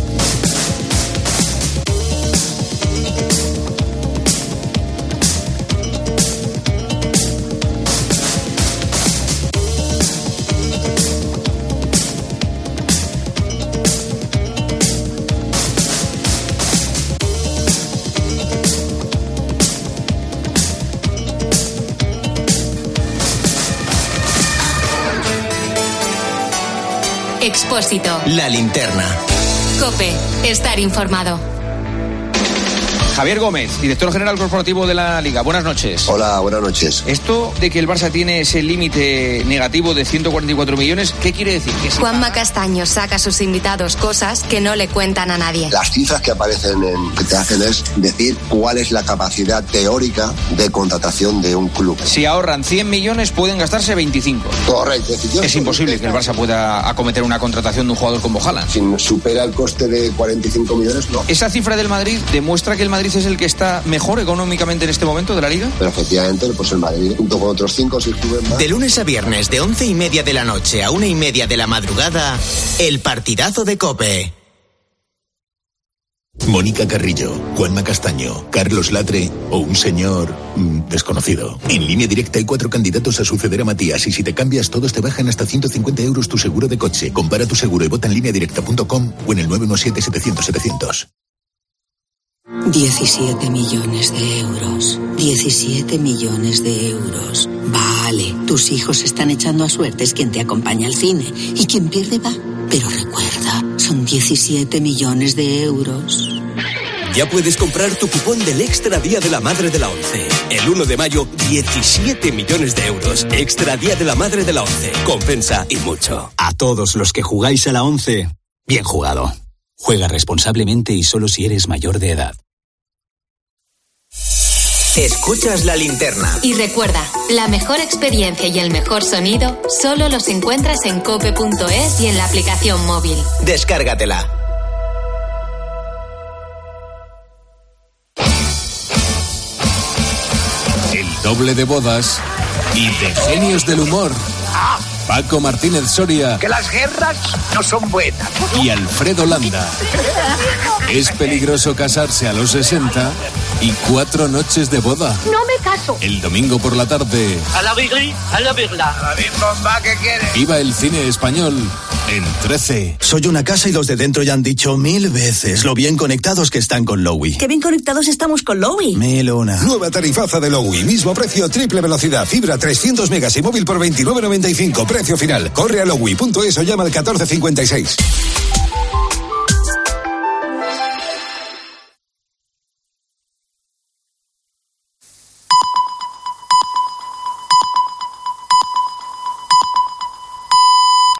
Expósito. La linterna. COPE. Estar informado. Javier Gómez, director general corporativo de la Liga. Buenas noches. Hola, buenas noches. Esto de que el Barça tiene ese límite negativo de ciento cuarenta y cuatro millones, ¿qué quiere decir? ¿Que Juanma Castaño saca a sus invitados cosas que no le cuentan a nadie. Las cifras que aparecen en, que te hacen es decir cuál es la capacidad teórica de contratación de un club. Si ahorran cien millones, pueden gastarse veinticinco. Correcto. Es imposible que el Barça pueda acometer una contratación de un jugador como Haaland. Si supera el coste de cuarenta y cinco millones, no. Esa cifra del Madrid demuestra que el Madrid es el que está mejor económicamente en este momento de la Liga. Pero efectivamente, pues el Madrid, junto con otros cinco o seis clubes más. De lunes a viernes, de once y media de la noche a una y media de la madrugada, el partidazo de COPE. Mónica Carrillo, Juanma Castaño, Carlos Latre o un señor mmm, desconocido. En Línea Directa hay cuatro candidatos a suceder a Matías, y si te cambias todos te bajan hasta ciento cincuenta euros tu seguro de coche. Compara tu seguro y vota en línea directa punto com o en el nueve uno siete setecientos setecientos. diecisiete millones de euros. diecisiete millones de euros. Vale, tus hijos se están echando a suertes quien te acompaña al cine. Y quien pierde va. Pero recuerda, son diecisiete millones de euros. Ya puedes comprar tu cupón del Extra Día de la Madre de la ONCE. El uno de mayo, diecisiete millones de euros. Extra Día de la Madre de la ONCE. Compensa y mucho. A todos los que jugáis a la ONCE, bien jugado. Juega responsablemente y solo si eres mayor de edad. Escuchas la linterna. Y recuerda, la mejor experiencia y el mejor sonido solo los encuentras en cope punto es y en la aplicación móvil. Descárgatela. El doble de bodas y de genios del humor. Paco Martínez Soria. Que las guerras no son buenas. Y Alfredo Landa. ¿Es peligroso casarse a los sesenta? y cuatro noches de boda. No me caso. El domingo por la tarde. A la virli, a la virla. A la bimbomba que quieres. Viva el cine español en trece. Soy una casa y los de dentro ya han dicho mil veces lo bien conectados que están con Lowy. ¡Qué bien conectados estamos con Lowy! Mil una. Nueva tarifaza de Lowy. Mismo precio, triple velocidad, fibra trescientos megas y móvil por veintinueve noventa y cinco. Precio final. Corre a lowy punto es o llama al catorce cincuenta y seis.